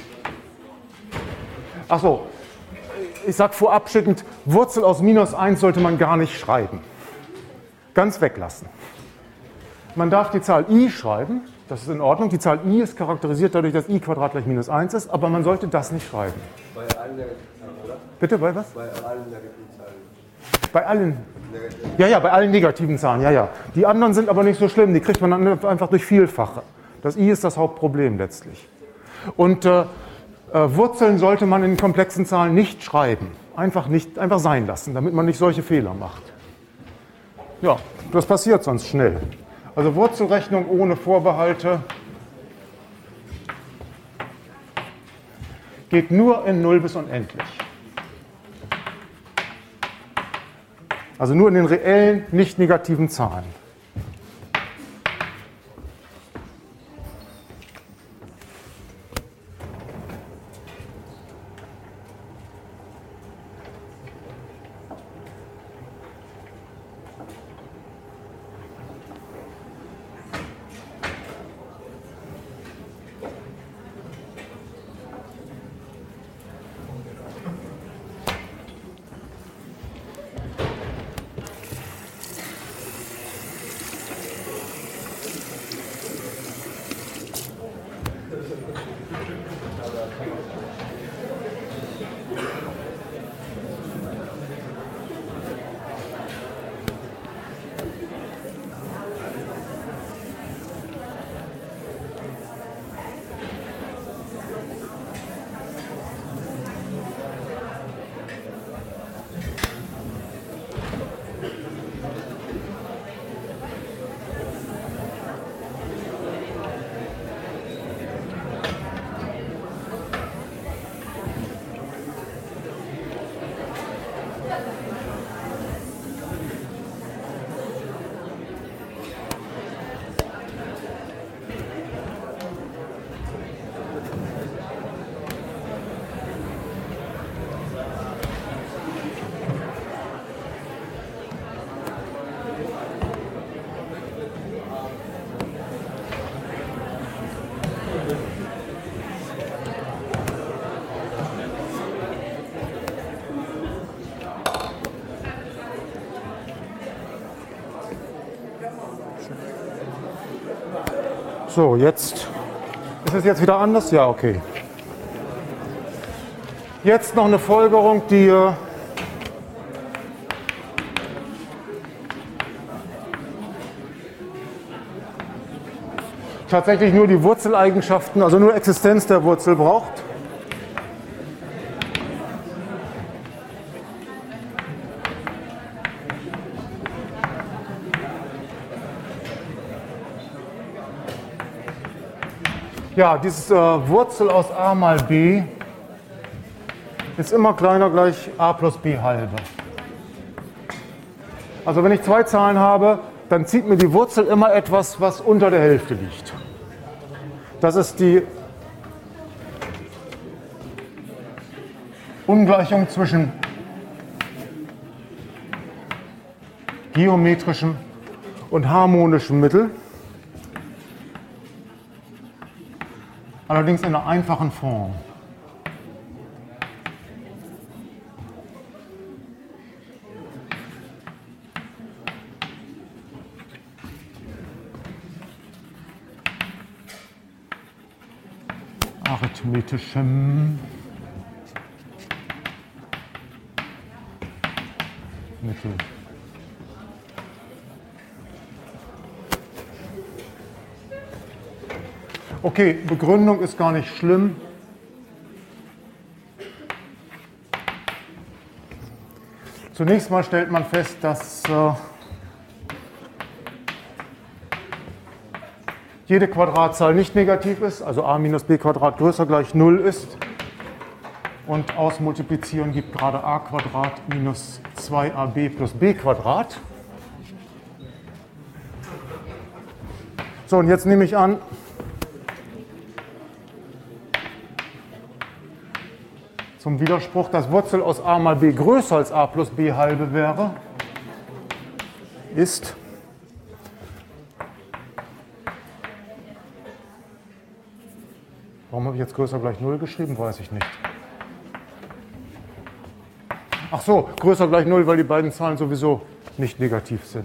Achso, ich sage vorabschickend, Wurzel aus minus eins sollte man gar nicht schreiben. Ganz weglassen. Man darf die Zahl i schreiben, das ist in Ordnung. Die Zahl i ist charakterisiert dadurch, dass i Quadrat gleich minus eins ist, aber man sollte das nicht schreiben. Bei allen negativen Zahlen, oder? Bitte, bei was? Bei allen negativen Zahlen. Bei allen? Ja, ja, bei allen negativen Zahlen, ja, ja. Die anderen sind aber nicht so schlimm, die kriegt man dann einfach durch Vielfache. Das i ist das Hauptproblem letztlich. Und äh, äh, Wurzeln sollte man in komplexen Zahlen nicht schreiben. Einfach, nicht, einfach sein lassen, damit man nicht solche Fehler macht. Ja, das passiert sonst schnell. Also Wurzelrechnung ohne Vorbehalte geht nur in null bis unendlich. Also nur in den reellen, nicht negativen Zahlen. So, jetzt ist es jetzt wieder anders? Ja, okay. Jetzt noch eine Folgerung, die äh, tatsächlich nur die Wurzeleigenschaften, also nur Existenz der Wurzel braucht. Ja, dieses äh, Wurzel aus a mal b ist immer kleiner gleich a plus b halbe. Also wenn ich zwei Zahlen habe, dann zieht mir die Wurzel immer etwas, was unter der Hälfte liegt. Das ist die Ungleichung zwischen geometrischen und harmonischen Mittel. Allerdings in einer einfachen Form. Arithmetischem Mittel. Okay, Begründung ist gar nicht schlimm. Zunächst mal stellt man fest, dass äh, jede Quadratzahl nicht negativ ist, also a minus b Quadrat größer gleich null ist. Und ausmultiplizieren gibt gerade a Quadrat minus zwei a b plus b Quadrat. So, und jetzt nehme ich an, zum Widerspruch, dass Wurzel aus a mal b größer als a plus b halbe wäre, ist warum habe ich jetzt größer gleich null geschrieben? Weiß ich nicht. Ach so, größer gleich null, weil die beiden Zahlen sowieso nicht negativ sind.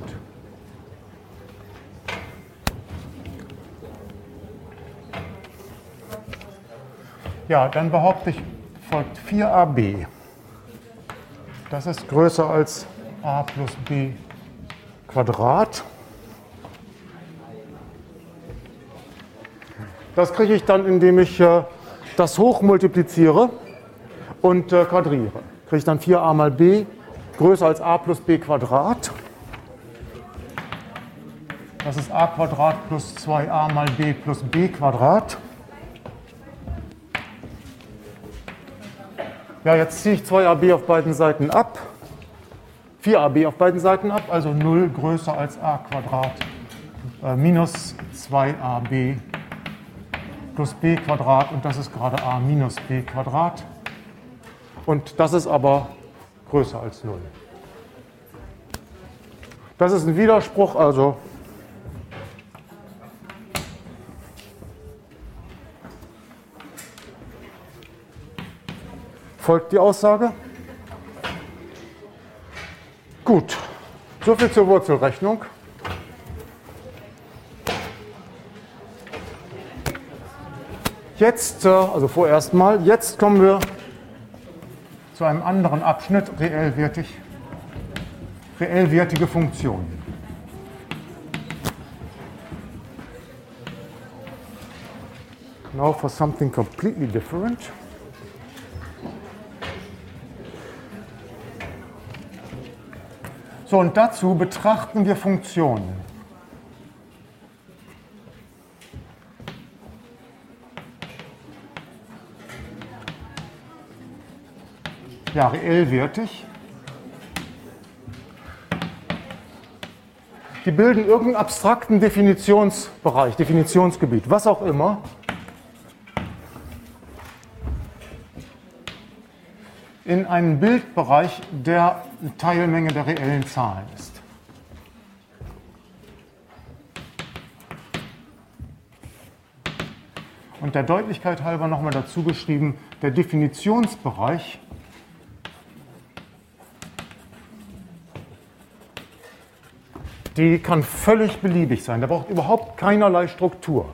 Ja, dann behaupte ich, folgt vier a b. Das ist größer als a plus b Quadrat. Das kriege ich dann, indem ich äh, das hochmultipliziere und äh, quadriere. Kriege ich dann vier a mal b größer als a plus b Quadrat. Das ist a Quadrat plus zwei a mal b plus b Quadrat. Ja, jetzt ziehe ich zwei a b auf beiden Seiten ab. vier a b auf beiden Seiten ab, also null größer als a Quadrat äh, minus zwei a b plus b Quadrat und das ist gerade a minus b Quadrat. Und das ist aber größer als null. Das ist ein Widerspruch, also folgt die Aussage. Gut, soviel zur Wurzelrechnung. Jetzt, also vorerst mal, jetzt kommen wir zu einem anderen Abschnitt, reellwertig, reellwertige Funktionen. Now for something completely different. So, und dazu betrachten wir Funktionen. Ja, reellwertig. Die bilden irgendeinen abstrakten Definitionsbereich, Definitionsgebiet, was auch immer. In einen Bildbereich, der eine Teilmenge der reellen Zahlen ist. Und der Deutlichkeit halber nochmal dazu geschrieben, der Definitionsbereich die kann völlig beliebig sein. Der braucht überhaupt keinerlei Struktur.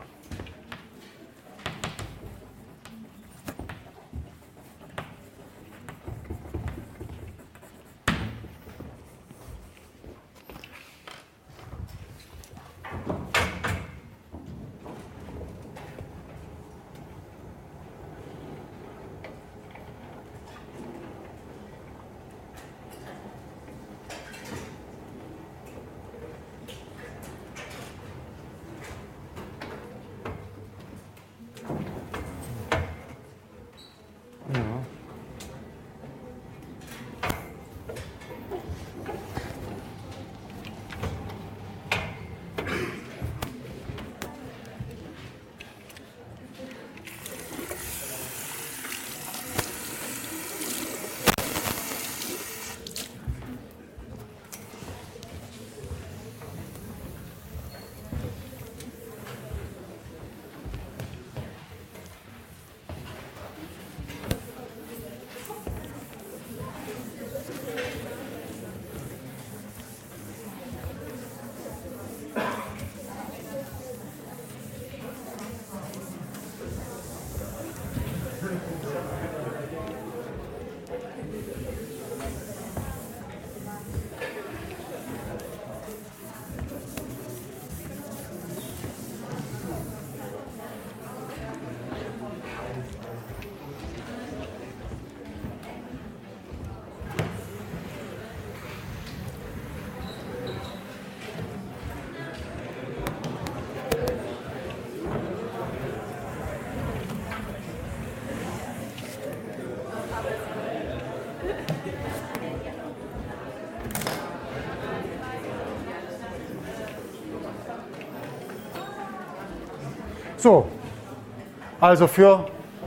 So, also für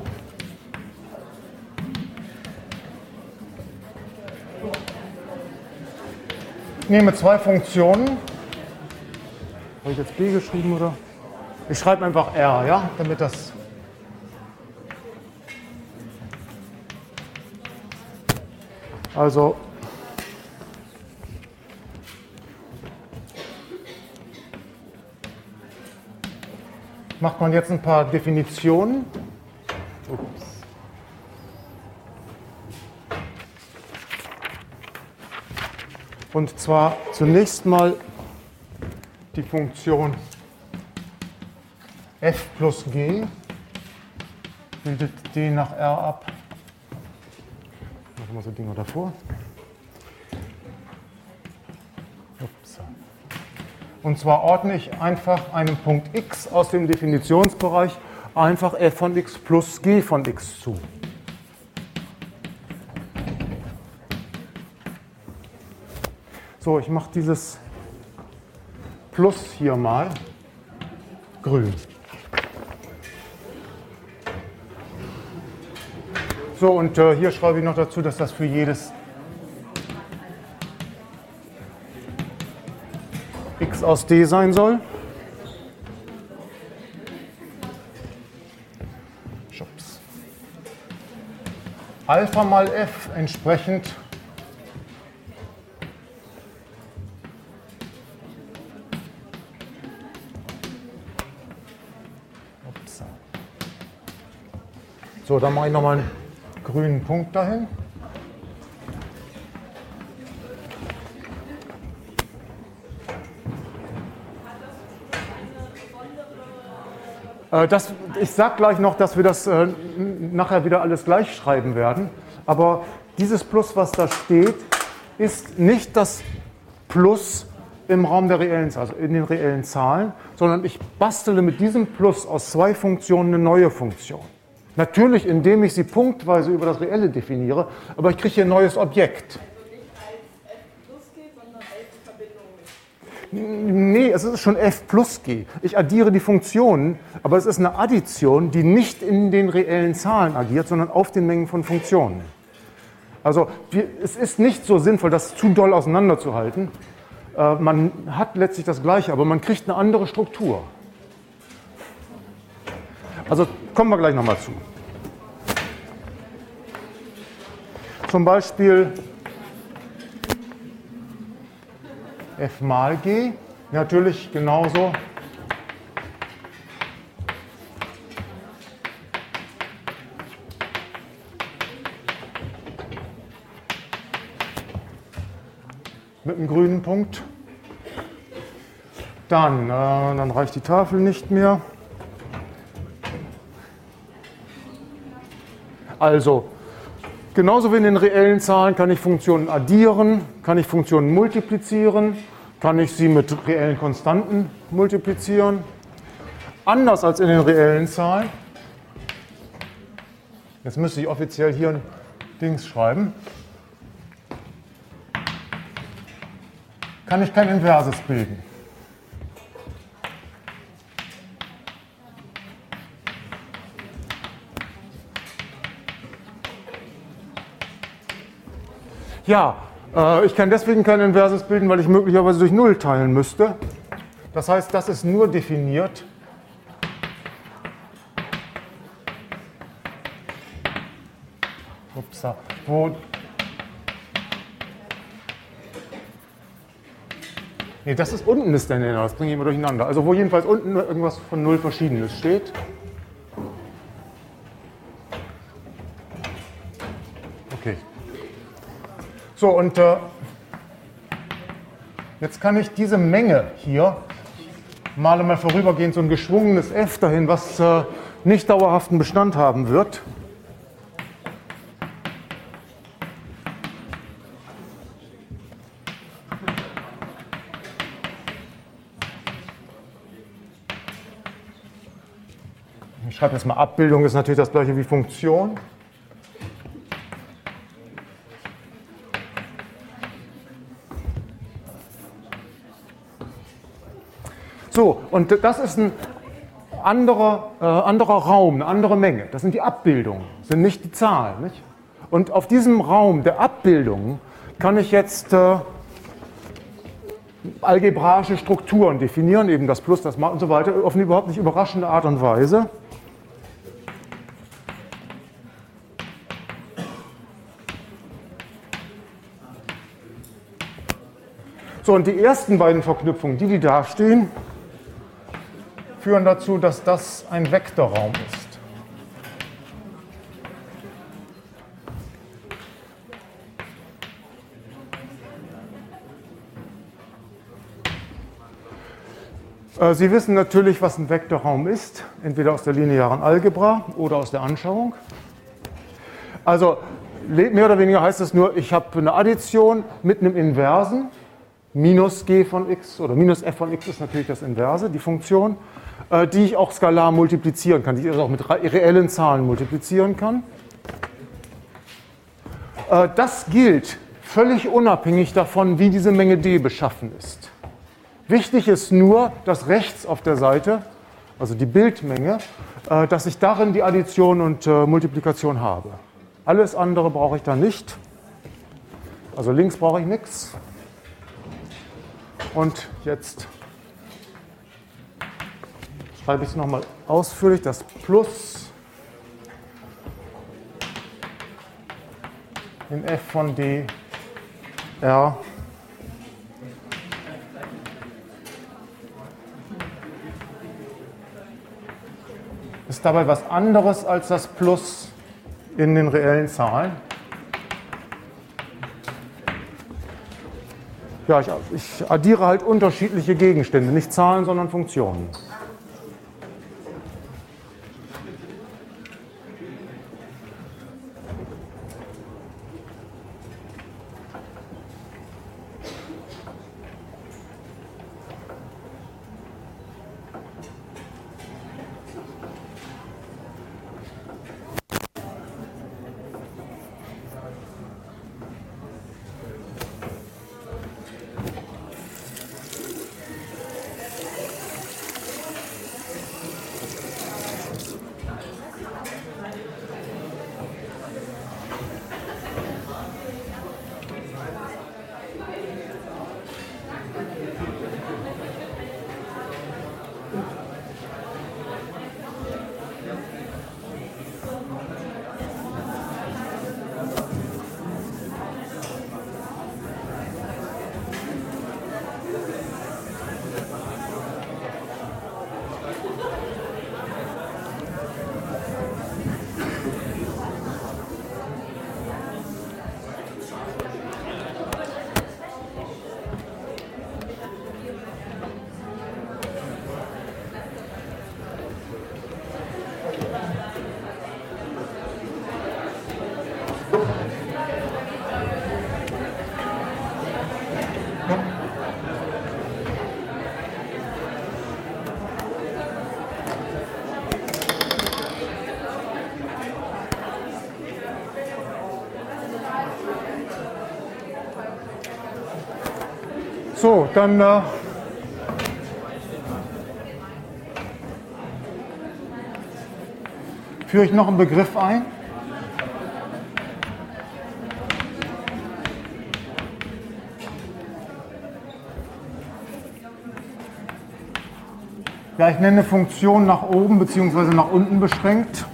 ich nehme zwei Funktionen. Habe ich jetzt B geschrieben oder? Ich schreibe einfach R, ja, damit das. Also macht man jetzt ein paar Definitionen. Ups. Und zwar zunächst mal die Funktion f plus g bildet d nach r ab. Machen wir so Dinger davor. Ups. Und zwar ordne ich einfach einem Punkt x aus dem Definitionsbereich einfach f von x plus g von x zu. So, ich mache dieses Plus hier mal grün. So, und äh, hier schreibe ich noch dazu, dass das für jedes x aus d sein soll. Schubs. Alpha mal f entsprechend So, dann mache ich nochmal einen grünen Punkt dahin. Äh, das, ich sage gleich noch, dass wir das äh, nachher wieder alles gleich schreiben werden. Aber dieses Plus, was da steht, ist nicht das Plus im Raum der reellen Zahlen, also in den reellen Zahlen, sondern ich bastele mit diesem Plus aus zwei Funktionen eine neue Funktion. Natürlich, indem ich sie punktweise über das Reelle definiere, aber ich kriege hier ein neues Objekt. Nee, es ist schon f plus g. Ich addiere die Funktionen, aber es ist eine Addition, die nicht in den reellen Zahlen agiert, sondern auf den Mengen von Funktionen. Also wir, es ist nicht so sinnvoll, das zu doll auseinanderzuhalten. Äh, man hat letztlich das Gleiche, aber man kriegt eine andere Struktur. Also kommen wir gleich nochmal zu. Zum Beispiel f mal g, natürlich genauso mit einem grünen Punkt. Dann, äh, dann reicht die Tafel nicht mehr. Also, genauso wie in den reellen Zahlen kann ich Funktionen addieren, kann ich Funktionen multiplizieren, kann ich sie mit reellen Konstanten multiplizieren. Anders als in den reellen Zahlen. Jetzt müsste ich offiziell hier ein Dings schreiben. Kann ich kein Inverses bilden. Ja, äh, ich kann deswegen kein Inverses bilden, weil ich möglicherweise durch null teilen müsste. Das heißt, das ist nur definiert Upsa, wo nee, das ist unten ist der Nenner, das bringe ich immer durcheinander. Also wo jedenfalls unten irgendwas von null Verschiedenes steht. Okay. So, und äh, jetzt kann ich diese Menge hier, male mal vorübergehend so ein geschwungenes f dahin, was äh, nicht dauerhaften Bestand haben wird. Ich schreibe jetzt mal, Abbildung ist natürlich das gleiche wie Funktion. So, und das ist ein anderer, äh, anderer Raum, eine andere Menge. Das sind die Abbildungen, sind nicht die Zahlen. Nicht? Und auf diesem Raum der Abbildungen kann ich jetzt äh, algebraische Strukturen definieren, eben das Plus, das Mal und so weiter, auf eine überhaupt nicht überraschende Art und Weise. So, und die ersten beiden Verknüpfungen, die, die da stehen, führen dazu, dass das ein Vektorraum ist. Sie wissen natürlich, was ein Vektorraum ist, entweder aus der linearen Algebra oder aus der Anschauung. Also mehr oder weniger heißt es nur, ich habe eine Addition mit einem Inversen, minus g von x oder minus f von x ist natürlich das Inverse, die Funktion, die ich auch skalar multiplizieren kann, die ich also auch mit reellen Zahlen multiplizieren kann. Das gilt völlig unabhängig davon, wie diese Menge d beschaffen ist. Wichtig ist nur, dass rechts auf der Seite, also die Bildmenge, dass ich darin die Addition und Multiplikation habe. Alles andere brauche ich da nicht. Also links brauche ich nichts. Und jetzt schreibe ich es nochmal ausführlich, das Plus in f von d r ist dabei was anderes als das Plus in den reellen Zahlen. Ja, ich, ich addiere halt unterschiedliche Gegenstände, nicht Zahlen, sondern Funktionen. So, dann äh, führe ich noch einen Begriff ein. Ja, ich nenne Funktion nach oben bzw. nach unten beschränkt.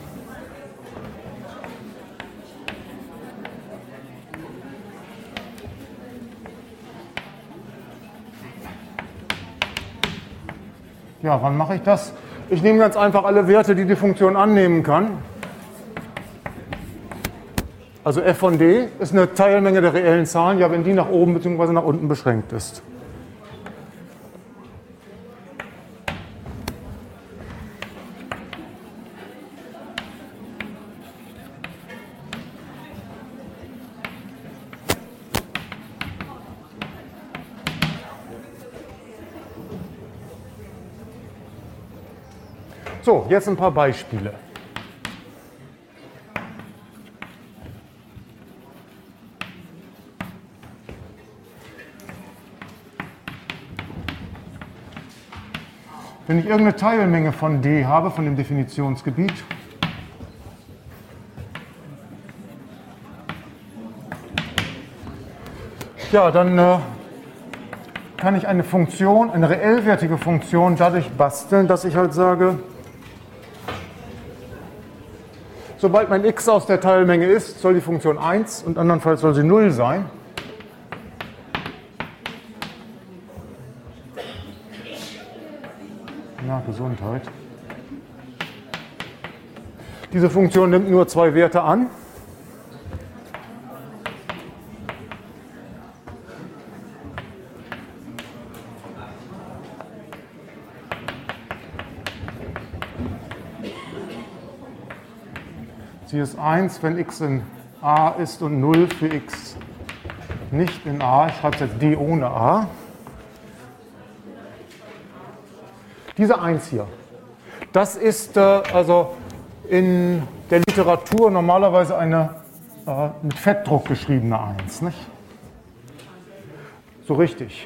Ja, wann mache ich das? Ich nehme ganz einfach alle Werte, die die Funktion annehmen kann. Also f von d ist eine Teilmenge der reellen Zahlen, ja, wenn die nach oben bzw. nach unten beschränkt ist. So, jetzt ein paar Beispiele. Wenn ich irgendeine Teilmenge von D habe, von dem Definitionsgebiet, ja, dann äh, kann ich eine Funktion, eine reellwertige Funktion dadurch basteln, dass ich halt sage, sobald mein x aus der Teilmenge ist, soll die Funktion eins und andernfalls soll sie null sein. Na, Gesundheit. Diese Funktion nimmt nur zwei Werte an. Sie ist eins, wenn x in a ist und null für x nicht in a. Ich schreibe es jetzt d ohne a. Diese eins hier, das ist äh, also in der Literatur normalerweise eine äh, mit Fettdruck geschriebene eins, nicht? So richtig.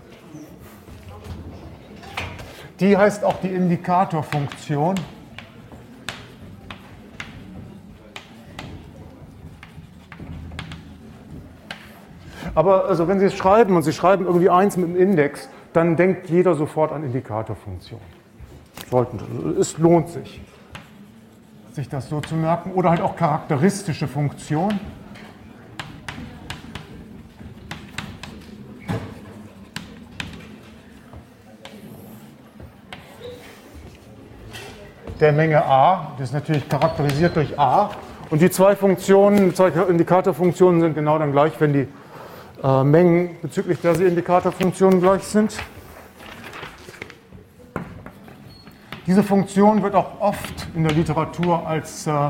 Die heißt auch die Indikatorfunktion. Aber also wenn Sie es schreiben und Sie schreiben irgendwie eins mit dem Index, dann denkt jeder sofort an Indikatorfunktion. Sollten, es lohnt sich, sich das so zu merken. Oder halt auch charakteristische Funktion. Der Menge a, das ist natürlich charakterisiert durch a. Und die zwei Funktionen, zwei Indikatorfunktionen sind genau dann gleich, wenn die äh, Mengen bezüglich der sie Indikatorfunktionen gleich sind. Diese Funktion wird auch oft in der Literatur als äh,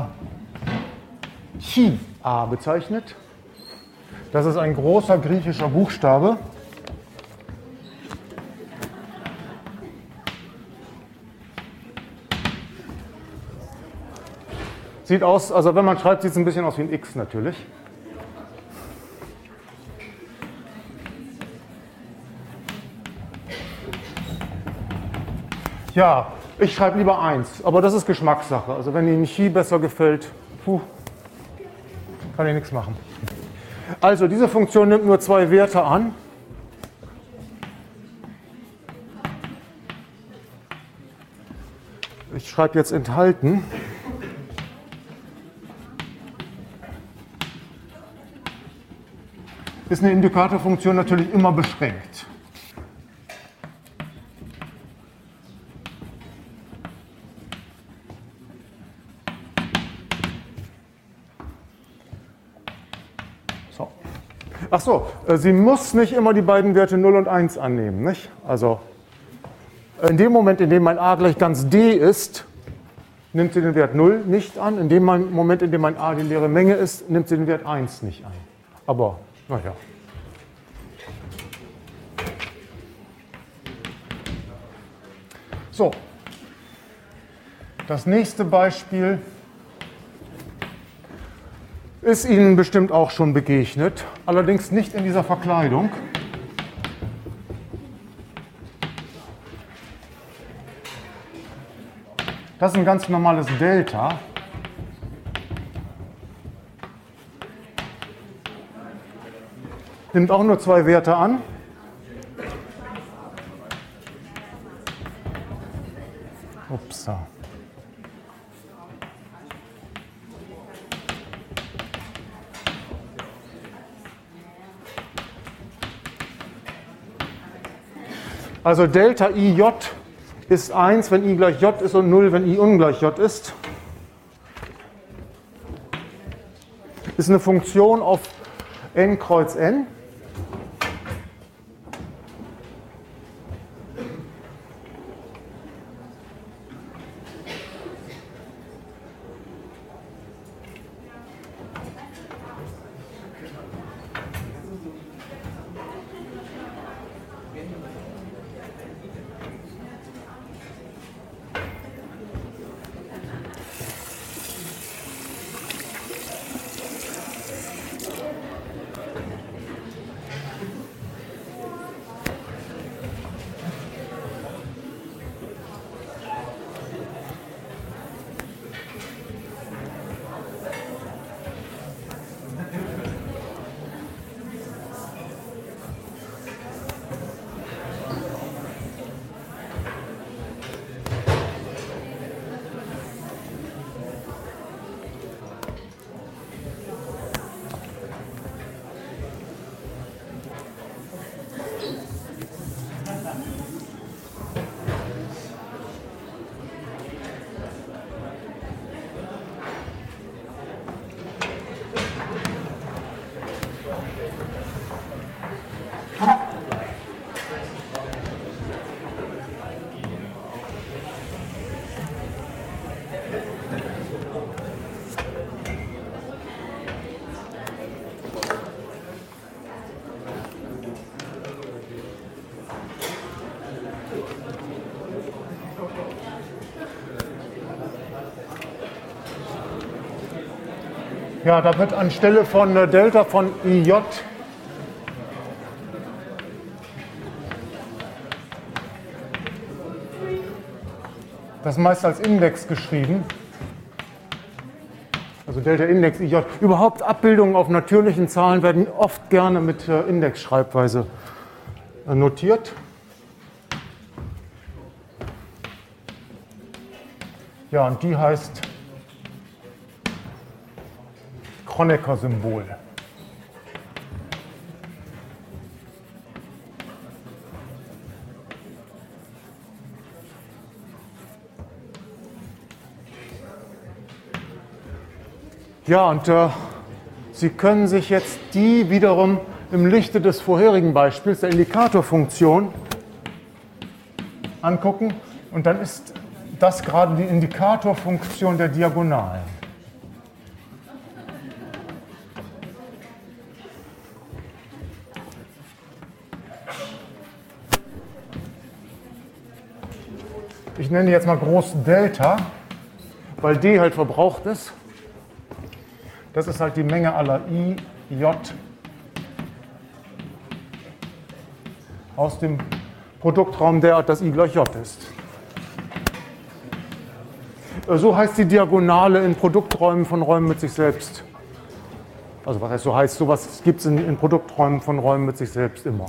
Chi-A bezeichnet. Das ist ein großer griechischer Buchstabe. Sieht aus, also wenn man schreibt, sieht es ein bisschen aus wie ein X natürlich. Ja, ich schreibe lieber eins, aber das ist Geschmackssache. Also wenn Ihnen Chi besser gefällt, puh, kann ich nichts machen. Also diese Funktion nimmt nur zwei Werte an. Ich schreibe jetzt enthalten. Ist eine Indikatorfunktion natürlich immer beschränkt. So. Ach so, sie muss nicht immer die beiden Werte null und eins annehmen, nicht? Also in dem Moment, in dem mein a gleich ganz d ist, nimmt sie den Wert null nicht an. In dem Moment, in dem mein a die leere Menge ist, nimmt sie den Wert eins nicht an. Aber naja. So, das nächste Beispiel ist Ihnen bestimmt auch schon begegnet, allerdings nicht in dieser Verkleidung. Das ist ein ganz normales Delta. Nimmt auch nur zwei Werte an. Upsa. Also Delta I J ist eins, wenn I gleich J ist und null, wenn I ungleich J ist. Ist eine Funktion auf n kreuz n. Ja, da wird anstelle von äh, Delta von I J das meist als Index geschrieben. Also Delta Index I J. Überhaupt Abbildungen auf natürlichen Zahlen werden oft gerne mit äh, Indexschreibweise äh, notiert. Ja, und die heißt Kronecker-Symbol. Ja, und äh, Sie können sich jetzt die wiederum im Lichte des vorherigen Beispiels, der Indikatorfunktion, angucken. Und dann ist das gerade die Indikatorfunktion der Diagonalen. Ich nenne die jetzt mal groß Delta, weil D halt verbraucht ist. Das ist halt die Menge aller I, J aus dem Produktraum derart, dass I gleich J ist. So heißt die Diagonale in Produkträumen von Räumen mit sich selbst. Also was heißt so heißt, sowas gibt es in, in Produkträumen von Räumen mit sich selbst immer.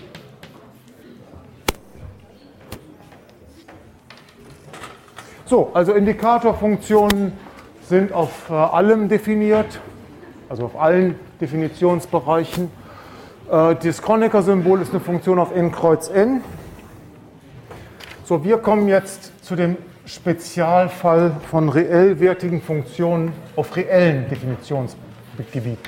So, also Indikatorfunktionen sind auf äh, allem definiert, also auf allen Definitionsbereichen. Äh, das Kronecker-Symbol ist eine Funktion auf n kreuz n. So, wir kommen jetzt zu dem Spezialfall von reellwertigen Funktionen auf reellen Definitionsgebieten.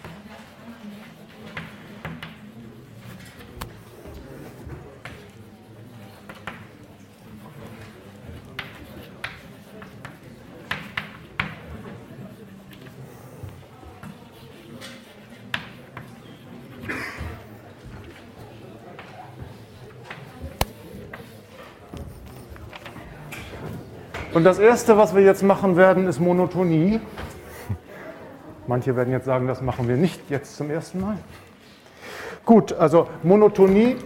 Und das Erste, was wir jetzt machen werden, ist Monotonie. Manche werden jetzt sagen, das machen wir nicht jetzt zum ersten Mal. Gut, also Monotonie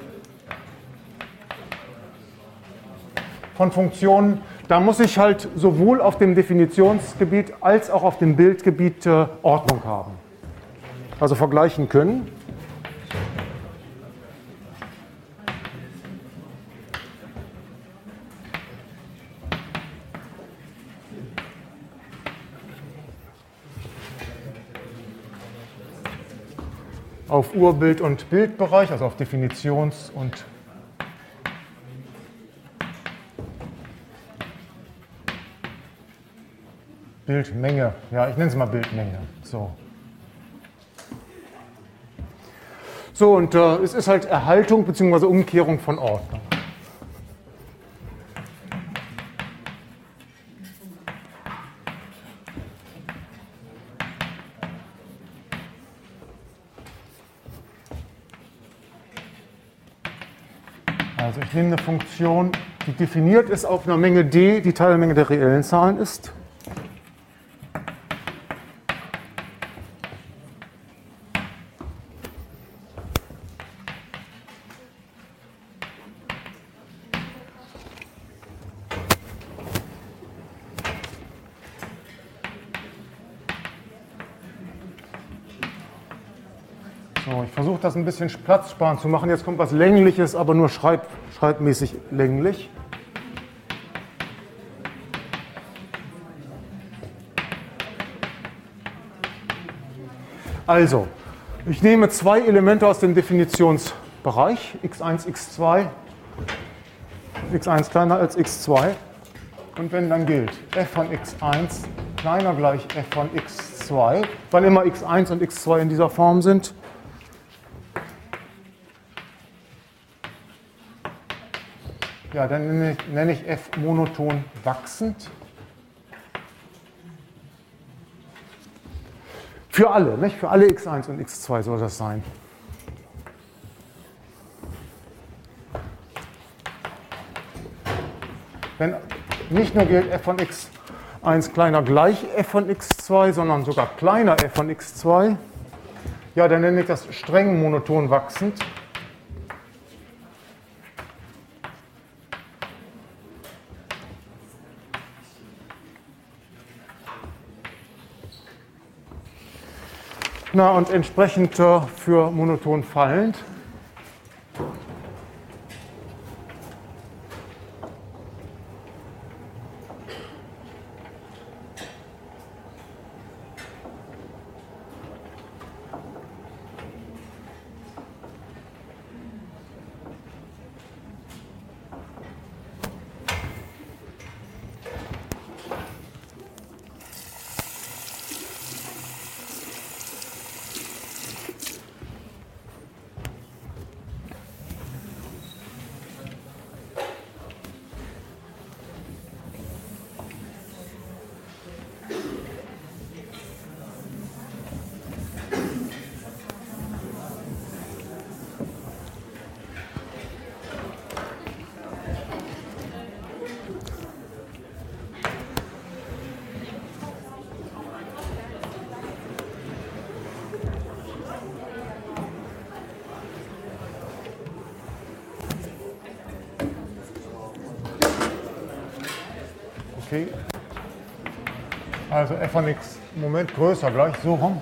von Funktionen, da muss ich halt sowohl auf dem Definitionsgebiet als auch auf dem Bildgebiet äh, Ordnung haben. Also vergleichen können. Auf Urbild- und Bildbereich, also auf Definitions- und Bildmenge. Ja, ich nenne es mal Bildmenge. So, so und äh, es ist halt Erhaltung bzw. Umkehrung von Ordnung. Also ich nehme eine Funktion, die definiert ist auf einer Menge d, die Teilmenge der reellen Zahlen ist. So, ich versuche das ein bisschen platzsparend zu machen. Jetzt kommt was Längliches, aber nur schreib, schreibmäßig länglich. Also, ich nehme zwei Elemente aus dem Definitionsbereich, x eins, x zwei, x eins kleiner als x zwei. Und wenn dann gilt, f von x eins kleiner gleich f von x zwei, wann immer x eins und x zwei in dieser Form sind, ja, dann nenne ich, nenne ich f monoton wachsend. Für alle, nicht? Für alle x eins und x zwei soll das sein. Wenn nicht nur gilt f von x eins kleiner gleich f von x zwei, sondern sogar kleiner f von x zwei. Ja, dann nenne ich das streng monoton wachsend. Na, und entsprechend äh, für monoton fallend. Okay. Also f von x im Moment größer, gleich so rum.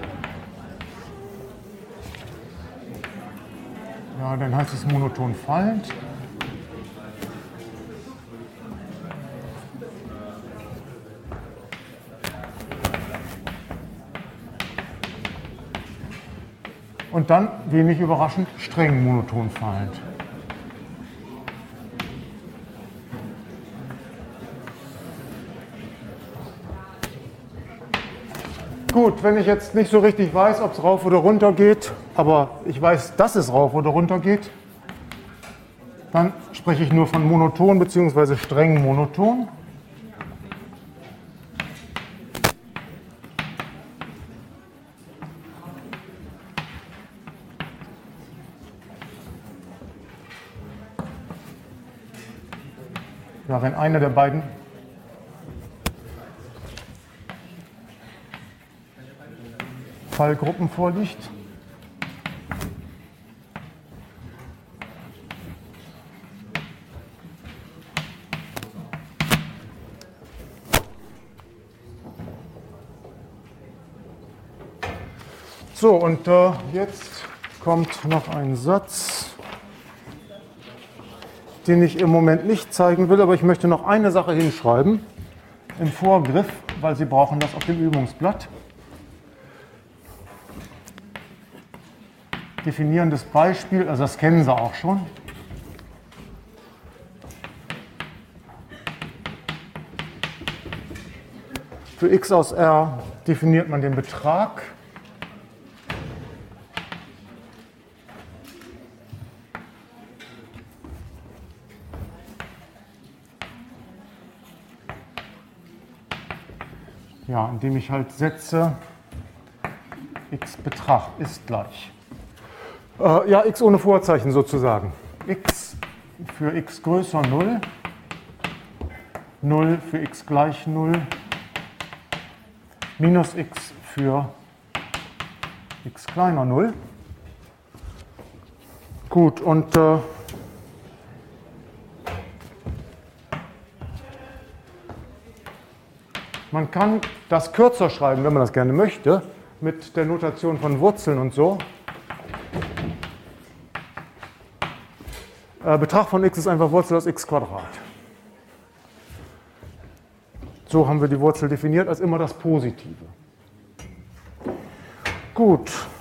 Ja, dann heißt es monoton fallend. Und dann, wenig überraschend, streng monoton fallend. Gut, wenn ich jetzt nicht so richtig weiß, ob es rauf oder runter geht, aber ich weiß, dass es rauf oder runter geht, dann spreche ich nur von monoton bzw. streng monoton. Ja, wenn einer der beiden Fallgruppen vorliegt. So, und äh, jetzt kommt noch ein Satz, den ich im Moment nicht zeigen will, aber ich möchte noch eine Sache hinschreiben im Vorgriff, weil Sie brauchen das auf dem Übungsblatt. Definierendes Beispiel, also das kennen Sie auch schon. Für x aus R definiert man den Betrag. Ja, indem ich halt setze, x Betrag ist gleich. Äh, ja, x ohne Vorzeichen sozusagen. X für x größer null, null für x gleich null, minus x für x kleiner null. Gut, und äh, man kann das kürzer schreiben, wenn man das gerne möchte, mit der Notation von Wurzeln und so. Äh, Betrag von x ist einfach Wurzel aus x Quadrat. So haben wir die Wurzel definiert als immer das Positive. Gut.